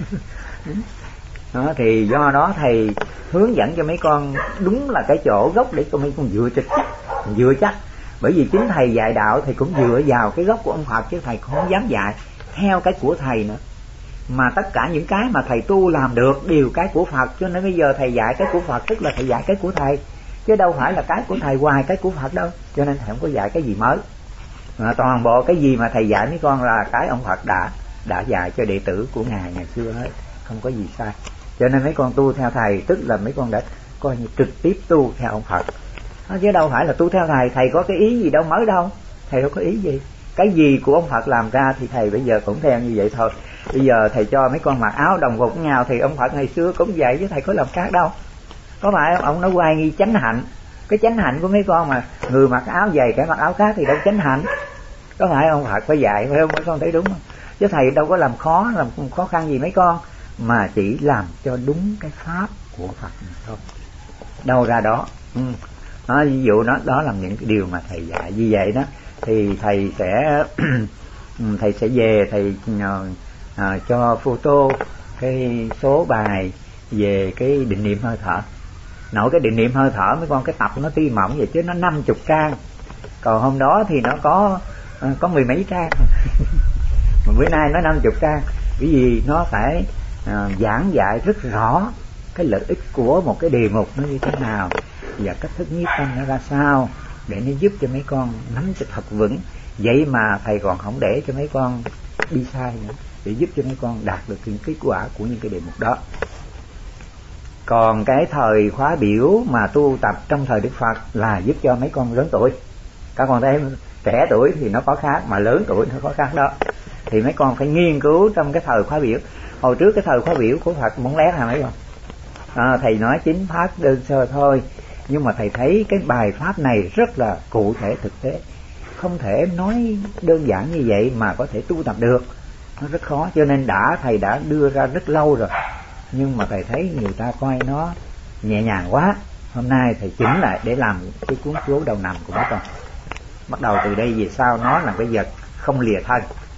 Đó, thì do đó thầy hướng dẫn cho mấy con đúng là cái chỗ gốc để cho mấy con dựa chắc. Bởi vì chính thầy dạy đạo thì cũng dựa vào cái gốc của ông Phật, chứ thầy không dám dạy theo cái của thầy nữa. Mà tất cả những cái mà thầy tu làm được đều cái của Phật, cho nên bây giờ thầy dạy cái của Phật tức là thầy dạy cái của thầy, chứ đâu phải là cái của thầy hoài cái của Phật đâu. Cho nên thầy không có dạy cái gì mới, toàn bộ cái gì mà thầy dạy mấy con là cái ông Phật đã dạy cho đệ tử của ngài ngày xưa hết, không có gì sai. Cho nên mấy con tu theo thầy tức là mấy con đã coi như trực tiếp tu theo ông Phật, chứ đâu phải là tu theo thầy. Thầy có cái ý gì đâu mới đâu, thầy đâu có ý gì. Cái gì của ông Phật làm ra thì thầy bây giờ cũng theo như vậy thôi. Bây giờ thầy cho mấy con mặc áo đồng phục với nhau thì ông Phật ngày xưa cũng vậy chứ thầy có làm khác đâu. Có phải ông nói oai nghi chánh hạnh, cái chánh hạnh của mấy con mà người mặc áo dày cái mặc áo khác thì đâu chánh hạnh. Có phải ông Phật phải dạy phải không mấy con thấy đúng không? Chứ thầy đâu có làm khó khăn gì mấy con, mà chỉ làm cho đúng cái pháp của Phật này thôi, đâu ra đó. Ví dụ đó là những cái điều mà thầy dạy. Vì vậy đó thì thầy sẽ về thầy cho photo cái số bài về cái định niệm hơi thở. Nội cái định niệm hơi thở mấy con cái tập nó tuy mỏng vậy chứ nó 50 trang, còn hôm đó thì nó có 10 mấy trang mà bữa nay nó 50 trang. Bởi vì nó phải giảng dạy rất rõ cái lợi ích của một cái đề mục nó như thế nào và cách thức nhiếp tâm nó ra sao để nó giúp cho mấy con nắm cho thật vững. Vậy mà thầy còn không để cho mấy con đi sai nữa, để giúp cho mấy con đạt được những kết quả của những cái đề mục đó. Còn cái thời khóa biểu mà tu tập trong thời Đức Phật là giúp cho mấy con lớn tuổi. Các con thấy trẻ tuổi thì nó có khác, mà lớn tuổi nó có khác đó. Thì mấy con phải nghiên cứu trong cái thời khóa biểu. Hồi trước cái thời khóa biểu của Phật muốn lét hả mấy con? Thầy nói chính pháp đơn sơ thôi, nhưng mà thầy thấy cái bài pháp này rất là cụ thể thực tế, không thể nói đơn giản như vậy mà có thể tu tập được, nó rất khó. Cho nên thầy đã đưa ra rất lâu rồi, nhưng mà thầy thấy người ta coi nó nhẹ nhàng quá. Hôm nay thầy chỉnh lại để làm cái cuốn số đầu nằm của mấy con. Bắt đầu từ đây về sau nó là cái vật không lìa thân,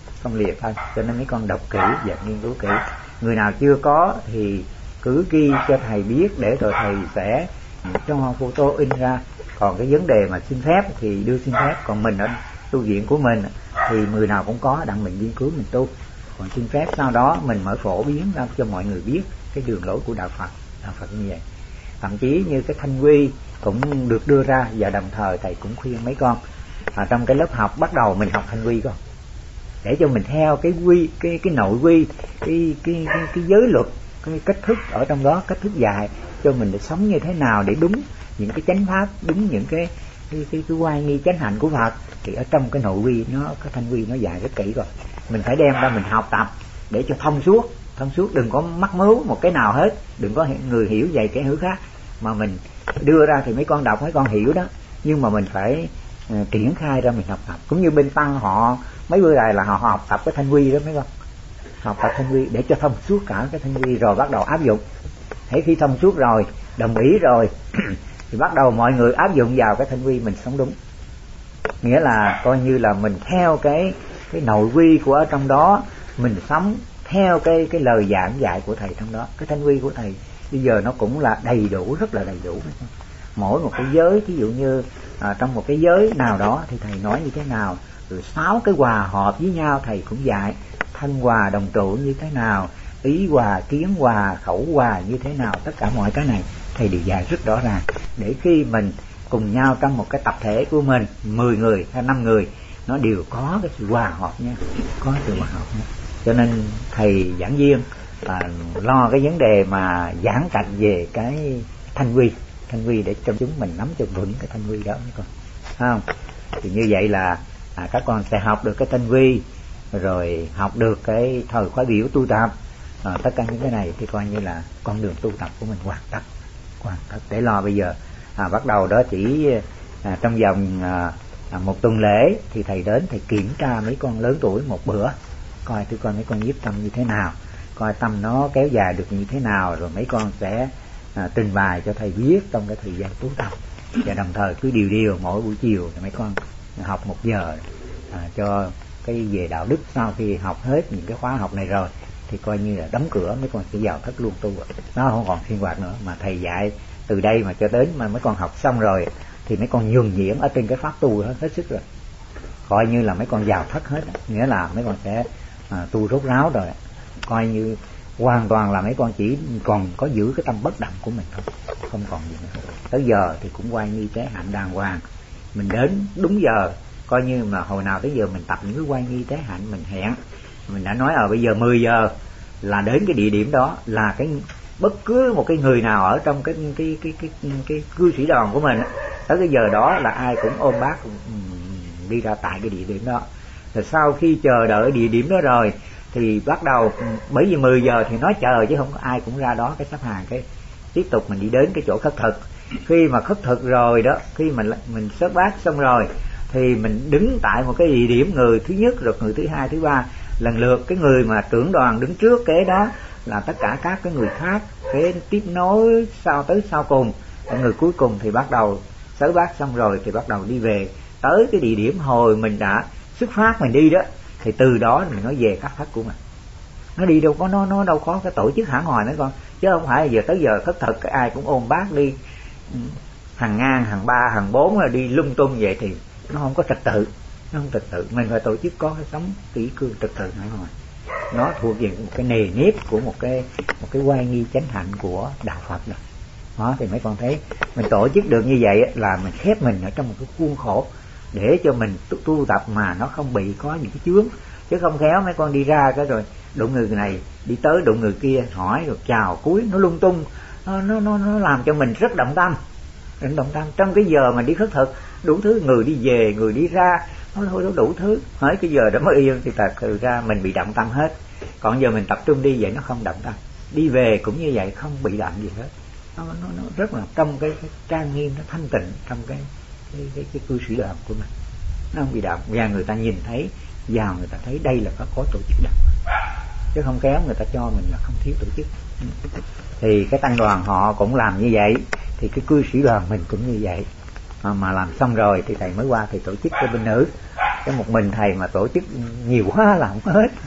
cho nên mấy con đọc kỹ và nghiên cứu kỹ. Người nào chưa có thì cứ ghi cho thầy biết để rồi thầy sẽ cho photo in ra. Còn cái vấn đề mà xin phép thì đưa xin phép, còn mình ở tu viện của mình thì người nào cũng có, đặng mình nghiên cứu mình tu. Còn xin phép sau đó mình mở phổ biến ra cho mọi người biết cái đường lối của đạo Phật như vậy. Thậm chí như cái thanh quy cũng được đưa ra, và đồng thời thầy cũng khuyên mấy con trong cái lớp học bắt đầu mình học thanh quy con, để cho mình theo cái quy, cái nội quy, cái giới luật, cái cách thức ở trong đó, cách thức dạy cho mình để sống như thế nào để đúng những cái chánh pháp, đúng những cái oai nghi chánh hạnh của Phật. Thì ở trong cái nội quy nó, cái thanh quy nó dạy rất kỹ rồi. Mình phải đem ra mình học tập để cho thông suốt, đừng có mắc mướu một cái nào hết, đừng có người hiểu vậy kẻ hiểu khác, mà mình đưa ra thì mấy con đọc mấy con hiểu đó, nhưng mà mình phải triển khai ra mình học tập. Cũng như bên Tăng họ mấy bữa này là họ học tập cái thanh quy đó mấy con, học tập thanh quy để cho thông suốt cả cái thanh quy, rồi bắt đầu áp dụng. Thế khi thông suốt rồi, đồng ý rồi thì bắt đầu mọi người áp dụng vào cái thanh quy, mình sống đúng. Nghĩa là coi như là mình theo cái nội quy của ở trong đó, mình sống theo cái lời giảng dạy của thầy trong đó. Cái thanh quy của thầy bây giờ nó cũng là đầy đủ, rất là đầy đủ. Mỗi một cái giới, ví dụ như trong một cái giới nào đó thì thầy nói như thế nào, rồi 6 cái hòa hợp với nhau thầy cũng dạy, thân hòa đồng trụ như thế nào, ý hòa, kiến hòa, khẩu hòa như thế nào, tất cả mọi cái này thầy đều dạy rất rõ ràng, để khi mình cùng nhau trong một cái tập thể của mình 10 người hay 5 người nó đều có cái sự hòa hợp nha, có sự hòa hợp nha. Cho nên thầy giảng viên lo cái vấn đề mà giảng cạnh về cái thanh quy để cho chúng mình nắm cho vững cái thanh quy đó mấy con, không? Thì như vậy là các con sẽ học được cái thanh quy, rồi học được cái thời khóa biểu tu tập, tất cả những cái này thì coi như là con đường tu tập của mình hoàn tất để lo. Bây giờ bắt đầu đó chỉ trong vòng một tuần lễ thì thầy đến thầy kiểm tra mấy con lớn tuổi một bữa, coi thử coi mấy con nhiếp tâm như thế nào, coi tâm nó kéo dài được như thế nào, rồi mấy con sẽ trình bày cho thầy biết trong cái thời gian tu tập. Và đồng thời cứ điều mỗi buổi chiều thì mấy con học 1 giờ cho cái về đạo đức. Sau khi học hết những cái khóa học này rồi thì coi như là đóng cửa, mấy con sẽ vào thất luôn tu, nó không còn sinh hoạt nữa. Mà thầy dạy từ đây mà cho đến mà mấy con học xong rồi thì mấy con nhuần nhuyễn ở trên cái pháp tu hết sức rồi, coi như là mấy con vào thất hết, nghĩa là mấy con sẽ tu rốt ráo rồi, coi như hoàn toàn là mấy con chỉ còn có giữ cái tâm bất động của mình thôi, không còn gì nữa. Tới giờ thì cũng quay nghi tế hạnh đàng hoàng, mình đến đúng giờ, coi như mà hồi nào tới giờ mình tập những cái quay nghi tế hạnh, mình hẹn, mình đã nói bây giờ 10 giờ là đến cái địa điểm đó, là cái bất cứ một cái người nào ở trong cái cư sĩ đoàn của mình tới cái giờ đó là ai cũng ôm bác đi ra tại cái địa điểm đó. Rồi sau khi chờ đợi địa điểm đó rồi thì bắt đầu, bởi vì 10 giờ thì nói chờ chứ không có ai cũng ra đó cái sắp hàng, cái tiếp tục mình đi đến cái chỗ khất thực. Khi mà khất thực rồi đó, khi mà mình xớt bát xong rồi thì mình đứng tại một cái địa điểm, người thứ nhất rồi người thứ hai, thứ ba, lần lượt cái người mà trưởng đoàn đứng trước kế đó là tất cả các cái người khác kế tiếp nối sau tới sau cùng, người cuối cùng thì bắt đầu xớt bát xong rồi thì bắt đầu đi về tới cái địa điểm hồi mình đã xuất phát mình đi đó, thì từ đó mình nói về các thất của mình. Nó đi đâu có nó đâu có cái tổ chức hẳn hoài mấy con, chứ không phải giờ tới giờ khất thực ai cũng ôm bát đi hàng ngang, hàng 3, hàng 4 là đi lung tung vậy thì nó không có trật tự, nó không trật tự. Mình phải tổ chức có cái sống kỷ cương trật tự hẳn hoài, nó thuộc về một cái nề nếp của một cái oai nghi chánh hạnh của đạo Phật rồi. Đó thì mấy con thấy mình tổ chức được như vậy là mình khép mình ở trong một cái khuôn khổ để cho mình tu tập mà nó không bị có những cái chướng, chứ không khéo mấy con đi ra cái rồi đụng người này đi tới đụng người kia hỏi rồi chào cúi, nó lung tung, nó làm cho mình rất động tâm. Trong cái giờ mà đi khất thực đủ thứ, người đi về, người đi ra, nó đủ thứ, hỏi cái giờ đó mới yên thì thật sự ra mình bị động tâm hết. Còn giờ mình tập trung đi vậy nó không động tâm, đi về cũng như vậy, không bị động gì hết. Nó rất là trong cái trang nghiêm, nó thanh tịnh trong cái cư sĩ đoàn của mình, nó không bị động. Và người ta nhìn thấy vào, người ta thấy đây là có tổ chức đạo, chứ không kéo người ta cho mình là không thiếu tổ chức. Thì cái tăng đoàn họ cũng làm như vậy, thì cái cư sĩ đoàn mình cũng như vậy. Mà làm xong rồi thì thầy mới qua thầy tổ chức cho bên nữ. Cái một mình thầy mà tổ chức nhiều quá là không hết.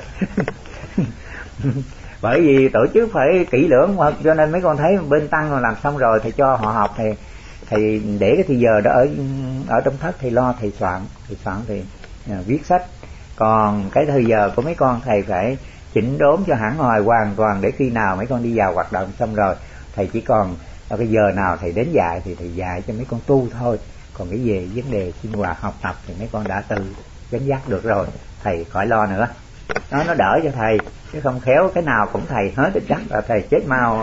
Bởi vì tổ chức phải kỹ lưỡng mà, cho nên mấy con thấy bên tăng mà làm xong rồi thầy cho họ học, thầy để cái thời giờ đó ở trong thất, thầy lo thầy soạn thì viết sách. Còn cái thời giờ của mấy con thầy phải chỉnh đốn cho hẳn hoài hoàn toàn, để khi nào mấy con đi vào hoạt động xong rồi thầy chỉ còn ở cái giờ nào thầy đến dạy thì thầy dạy cho mấy con tu thôi. Còn cái về vấn đề sinh hoạt học tập thì mấy con đã tự gánh vác được rồi, thầy khỏi lo nữa. Nó đỡ cho thầy, chứ không khéo cái nào cũng thầy hết thì chắc là thầy chết mau.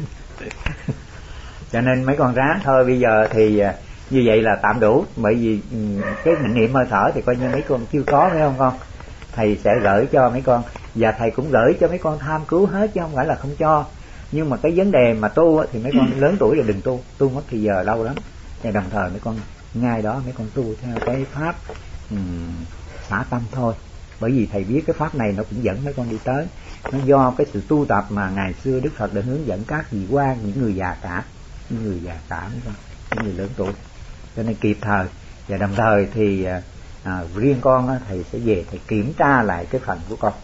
Cho nên mấy con ráng thôi. Bây giờ thì như vậy là tạm đủ, bởi vì cái định niệm hơi thở thì coi như mấy con chưa có, phải không con? Thầy sẽ gửi cho mấy con, và thầy cũng gửi cho mấy con tham cứu hết chứ không phải là không cho. Nhưng mà cái vấn đề mà tu thì mấy con lớn tuổi rồi đừng tu mất thì giờ lâu lắm. Thì đồng thời mấy con ngay đó mấy con tu theo cái pháp xả tâm thôi. Bởi vì thầy biết cái pháp này nó cũng dẫn mấy con đi tới. Nó do cái sự tu tập mà ngày xưa Đức Phật đã hướng dẫn các vị quan, những người già cả mấy con, những người lớn tuổi, cho nên kịp thời. Và đồng thời thì riêng con thầy sẽ về thầy kiểm tra lại cái phần của con.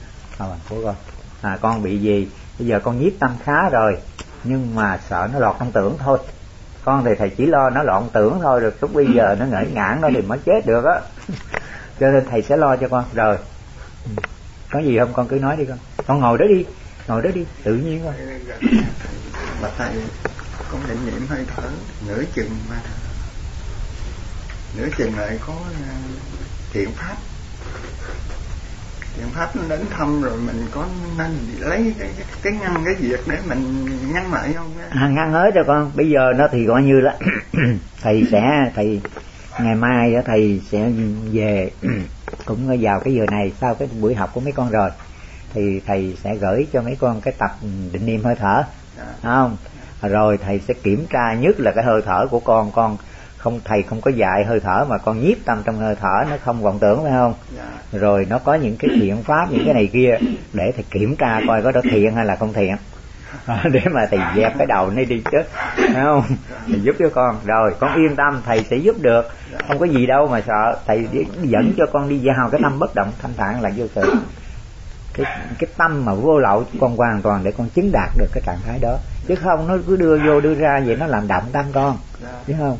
Con bị gì? Bây giờ con nhiếp tâm khá rồi, nhưng mà sợ nó lọt trong tưởng thôi. Con thì thầy chỉ lo nó lọt tưởng thôi, rồi lúc bây giờ nó ngỡ ngãn nó thì mới chết được á. Cho nên thầy sẽ lo cho con. Rồi có gì không con cứ nói đi con ngồi đó đi. ngồi đó đi tự nhiên thôi. Bạch thầy, con định niệm hơi thở nửa chừng mà nửa chừng lại có thiện pháp nó đến thăm rồi mình có nên lấy cái ngăn cái việc để mình ngăn lại không? Ngăn hết rồi con. Bây giờ nó thì coi như là thầy ngày mai thầy sẽ về cũng vào cái giờ này sau cái buổi học của mấy con rồi thì thầy sẽ gửi cho mấy con cái tập định niệm hơi thở, không? Rồi thầy sẽ kiểm tra nhất là cái hơi thở của con không, thầy không có dạy hơi thở mà con nhiếp tâm trong hơi thở, nó không vọng tưởng, phải không? Rồi nó có những cái thiện pháp, những cái này kia để thầy kiểm tra coi có đó thiện hay là không thiện, để mà thầy dẹp cái đầu này đi chứ, phải không? Thầy giúp cho con, rồi con yên tâm, thầy sẽ giúp được, không có gì đâu mà sợ. Thầy dẫn cho con đi vào cái tâm bất động thanh thản là vô sự, cái tâm mà vô lậu con hoàn toàn để con chứng đạt được cái trạng thái đó, chứ không nó cứ đưa vô đưa ra vậy nó làm động tâm con, biết không?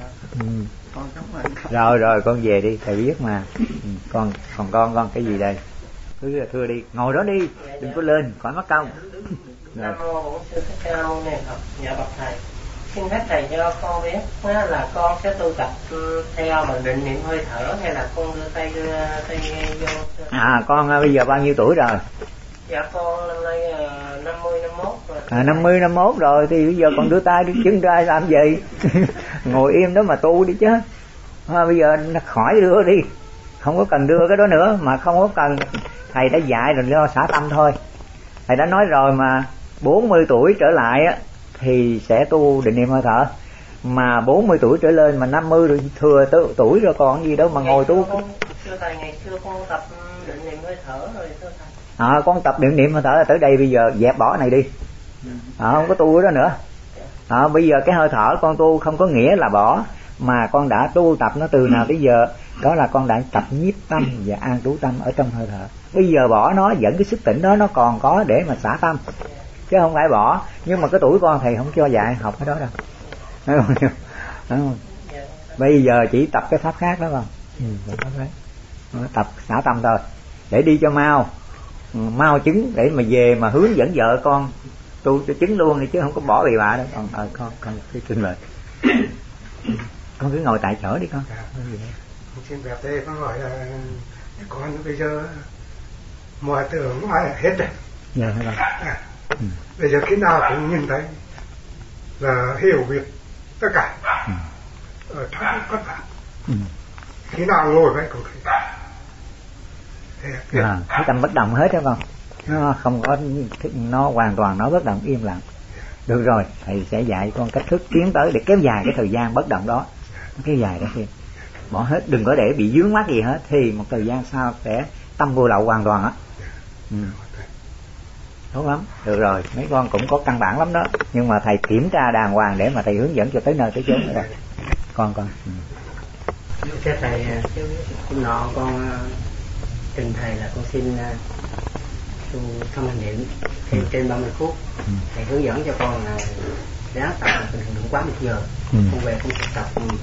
Rồi con về đi, thầy biết mà. Còn con cái gì đây? Cứ thưa đi, ngồi đó đi, đừng có lên khỏi mất công. Nam mô Bổn Sư Thích Ca Mâu Ni Phật. Dạ bạch thầy, xin phép thầy cho con biết là con sẽ tu tập theo mình định niệm hơi thở hay là con đưa tay vô? Con bây giờ bao nhiêu tuổi rồi? Dạ con năm nay 50 51 rồi. 50 51 rồi thì bây giờ còn đưa tay đưa chân ra làm gì? Ngồi im đó mà tu đi chứ. Bây giờ khỏi đưa đi, không có cần đưa cái đó nữa, mà không có cần. Thầy đã dạy rồi, lo xả tâm thôi. Thầy đã nói rồi mà 40 tuổi trở lại á thì sẽ tu định niệm hơi thở, mà 40 tuổi trở lên mà 50 rồi thừa tuổi rồi còn gì đâu mà ngồi tu. Thưa thầy, ngày xưa con tập định niệm hơi thở rồi thưa thầy. Con tập định niệm hơi thở là tới đây bây giờ dẹp bỏ này đi, không có tu cái đó nữa. Bây giờ cái hơi thở con tu không có nghĩa là bỏ, mà con đã tu tập nó từ nào tới giờ, đó là con đã tập nhiếp tâm và an trú tâm ở trong hơi thở. Bây giờ bỏ nó, dẫn cái sức tỉnh đó nó còn có để mà xả tâm, chứ không phải bỏ. Nhưng mà cái tuổi con thầy không cho dạy học cái đó đâu, đúng không? Bây giờ chỉ tập cái pháp khác đó không? Tập xả tâm thôi, để đi cho mau chứng, để mà về mà hướng dẫn vợ con tu cho chứng luôn đi, chứ không có bỏ bì bạ đâu. Con cứ xin mời. Con cứ ngồi tại chỗ đi con. Xin phép đây con hỏi là con bây giờ mọi tưởng ngoài hết rồi. Dạ con. Bây giờ khi nào cũng nhìn thấy là hiểu biết tất cả ở trong các pháp. Khi nào ngồi vậy cũng thấy. Cái tâm bất động hết đó con. Nó không có, nó hoàn toàn nó bất động im lặng. Được rồi, thầy sẽ dạy con cách thức tiến tới để kéo dài cái thời gian bất động đó, kéo dài đó thêm. Bỏ hết, đừng có để bị vướng mắc gì hết, thì một thời gian sau sẽ tâm vô lậu hoàn toàn á. Tốt lắm. Được rồi, mấy con cũng có căn bản lắm đó, nhưng mà thầy kiểm tra đàng hoàng để mà thầy hướng dẫn cho tới nơi tới chốn rồi. Con. Thưa thầy, hôm nọ con trình thầy là con xin tu thông hành niệm thêm trên 30 phút. Thầy hướng dẫn cho con là ráng tập bình thường đừng quá 1 giờ. Con về con tập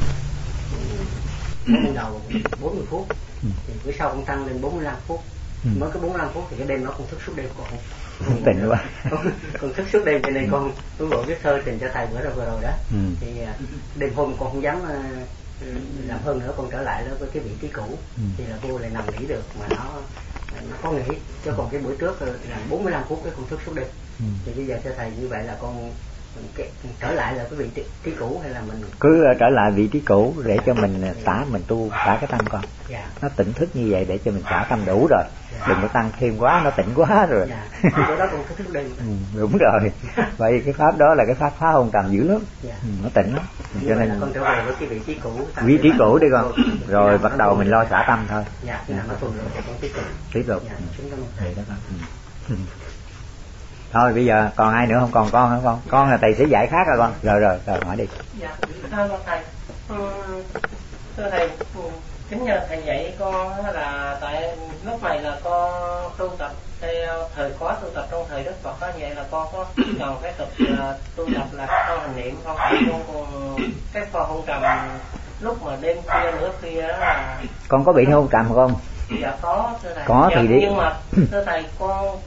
ban đầu 40 phút, thì bữa sau con tăng lên 45 phút. Mới có 45 phút thì cái đêm đó con thức suốt đêm, con tỉnh quá. Con thức suốt đêm, cho nên con bộ viết thơ trình cho thầy vừa rồi đó. Thì đêm hôm con không dám làm hơn nữa, con trở lại đó với cái vị trí cũ, thì là cô lại nằm nghỉ được, mà nó có nghỉ, chứ còn cái buổi trước là 45 phút cái con thức suốt đêm. Thì bây giờ cho thầy như vậy là con trở lại là cái vị trí cũ hay là mình cứ trở lại vị trí cũ để cho mình xả, mình tu xả cái tâm con. Nó tỉnh thức như vậy để cho mình xả tâm đủ rồi. Đừng có tăng thêm quá, nó tỉnh quá rồi. Bữa đó con thức đêm. Đúng rồi. Vậy cái pháp đó là cái pháp phá hôn trầm dữ lắm. Nó tỉnh lắm. Cho nên con trở về với cái vị trí cũ. Vị trí cũ đi con. Rồi bắt đầu mình lo xả tâm thôi. Tiếp tục. Vậy đó con. Thôi bây giờ còn ai nữa không? Còn con hả con? Con là thầy sẽ dạy khác rồi con. Rồi hỏi đi. Dạ, thưa thầy. Thưa thầy, kính nhờ thầy dạy con là tại lúc này là con tu tập theo thời khóa tu tập trong thời Đức Phật đó, vậy là con có cần cái tục tu tập là con hành niệm không phải con còn cái phần hôn trầm lúc mà đêm khuya nữa kia đó là con có bị hôn trầm không? Dạ có thưa thầy. Có thì đi. Nhưng mà thưa thầy, con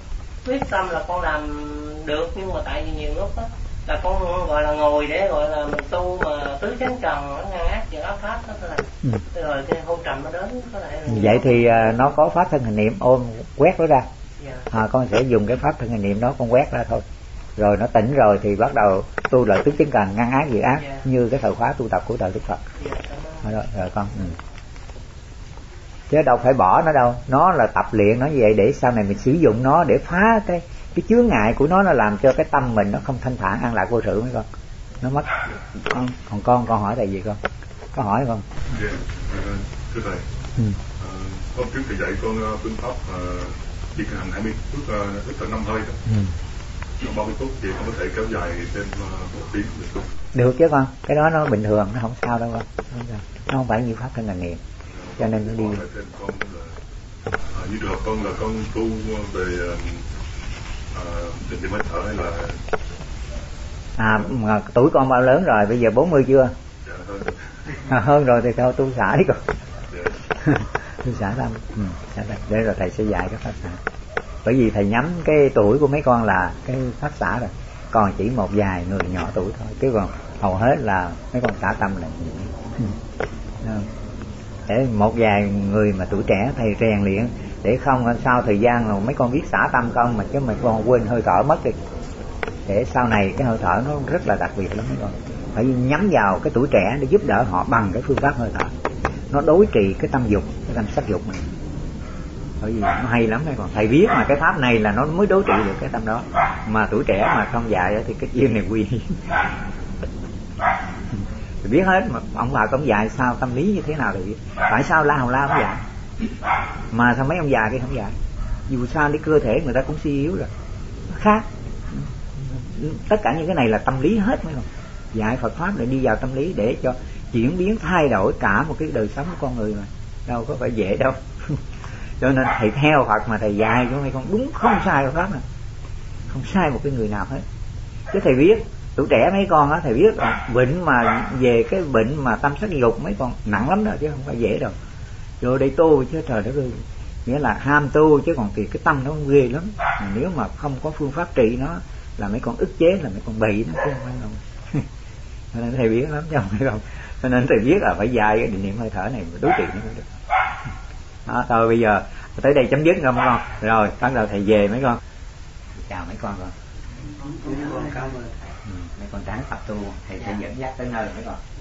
quyết tâm là con làm được, nhưng mà tại vì nhiều lúc đó là con gọi là ngồi để gọi là mình tu mà tứ chánh trần nó ngăn ác chuyện ác pháp đó thôi. Rồi cái hôn trầm nó đến có lẽ là... Vậy thì nó có pháp thân hình niệm, ôm quét nó ra. Con sẽ dùng cái pháp thân hình niệm đó con quét ra thôi. Rồi nó tỉnh rồi thì bắt đầu tu lợi tứ chánh trần, ngăn ác diệt ác, như cái thời khóa tu tập của đời Đức Phật. Rồi con. Chứ đâu phải bỏ nó đâu, nó là tập luyện nó vậy để sau này mình sử dụng nó để phá cái chướng ngại của nó làm cho cái tâm mình nó không thanh thản an lạc vô sự mấy con. Nó mất. Còn con hỏi thầy gì con? Có hỏi không? Dạ, thưa thầy. Hôm trước thầy dạy con phương pháp đi hành 20 phút tức là 5 hơi đó. Trong 30 phút thì con có thể kéo dài thêm 1 tiếng được. Được chứ con, cái đó nó bình thường, nó không sao đâu con. Nó không phải như pháp thân hành niệm. Cho nên nó đi. Như trường hợp con là con tu về định niệm hơi thở hay là mà tuổi con bao lớn rồi, bây giờ 40 chưa? Dạ, hơn rồi thì thôi tu xả đi con. Tu xả tâm. Để rồi thầy sẽ dạy cái pháp xả. Bởi vì thầy nhắm cái tuổi của mấy con là cái pháp xả rồi, còn chỉ một vài người nhỏ tuổi thôi, chứ còn hầu hết là mấy con xả tâm này. Để một vài người mà tuổi trẻ thầy rèn luyện để không sau thời gian là mấy con biết xả tâm không mà chứ mấy con quên hơi thở mất đi, để sau này cái hơi thở nó rất là đặc biệt lắm mấy con. Phải nhắm vào cái tuổi trẻ để giúp đỡ họ bằng cái phương pháp hơi thở, nó đối trị cái tâm dục, cái tâm sắc dục này. Bởi vì nó hay lắm mấy con. Thầy biết mà cái pháp này là nó mới đối trị được cái tâm đó, mà tuổi trẻ mà không dạy thì cái duyên này quy hiếm. Thì biết hết mà ông bà cũng dạy sao tâm lý như thế nào thì biết. Tại sao La Hầu La không dạy mà sao mấy ông già kia không dạy? Dù sao cái cơ thể người ta cũng suy yếu rồi, nó khác. Tất cả những cái này là tâm lý hết mấy không. Dạy Phật pháp để đi vào tâm lý để cho chuyển biến thay đổi cả một cái đời sống của con người mà đâu có phải dễ đâu. Cho nên thầy theo Phật mà thầy dạy cho mấy con đúng không sai Phật pháp này, không sai một cái người nào hết. Chứ thầy biết tuổi trẻ mấy con á, thầy biết bệnh mà về cái bệnh mà tâm sắc dục mấy con nặng lắm đó chứ không phải dễ đâu. Rồi đây tu chứ trời đất ơi, nghĩa là ham tu chứ còn cái tâm nó ghê lắm. Nếu mà không có phương pháp trị nó là mấy con ức chế, là mấy con bị nó chứ không phải đâu. Cho nên thầy biết lắm chứ không phải không. Cho nên thầy biết là phải dạy cái định niệm hơi thở này mà đối trị nó mới được. Đó, thôi bây giờ tới đây chấm dứt không con? Rồi bắt đầu thầy về mấy con. Chào mấy con rồi. Mấy con ráng tập tu, thầy sẽ dẫn dắt tới nơi mấy con.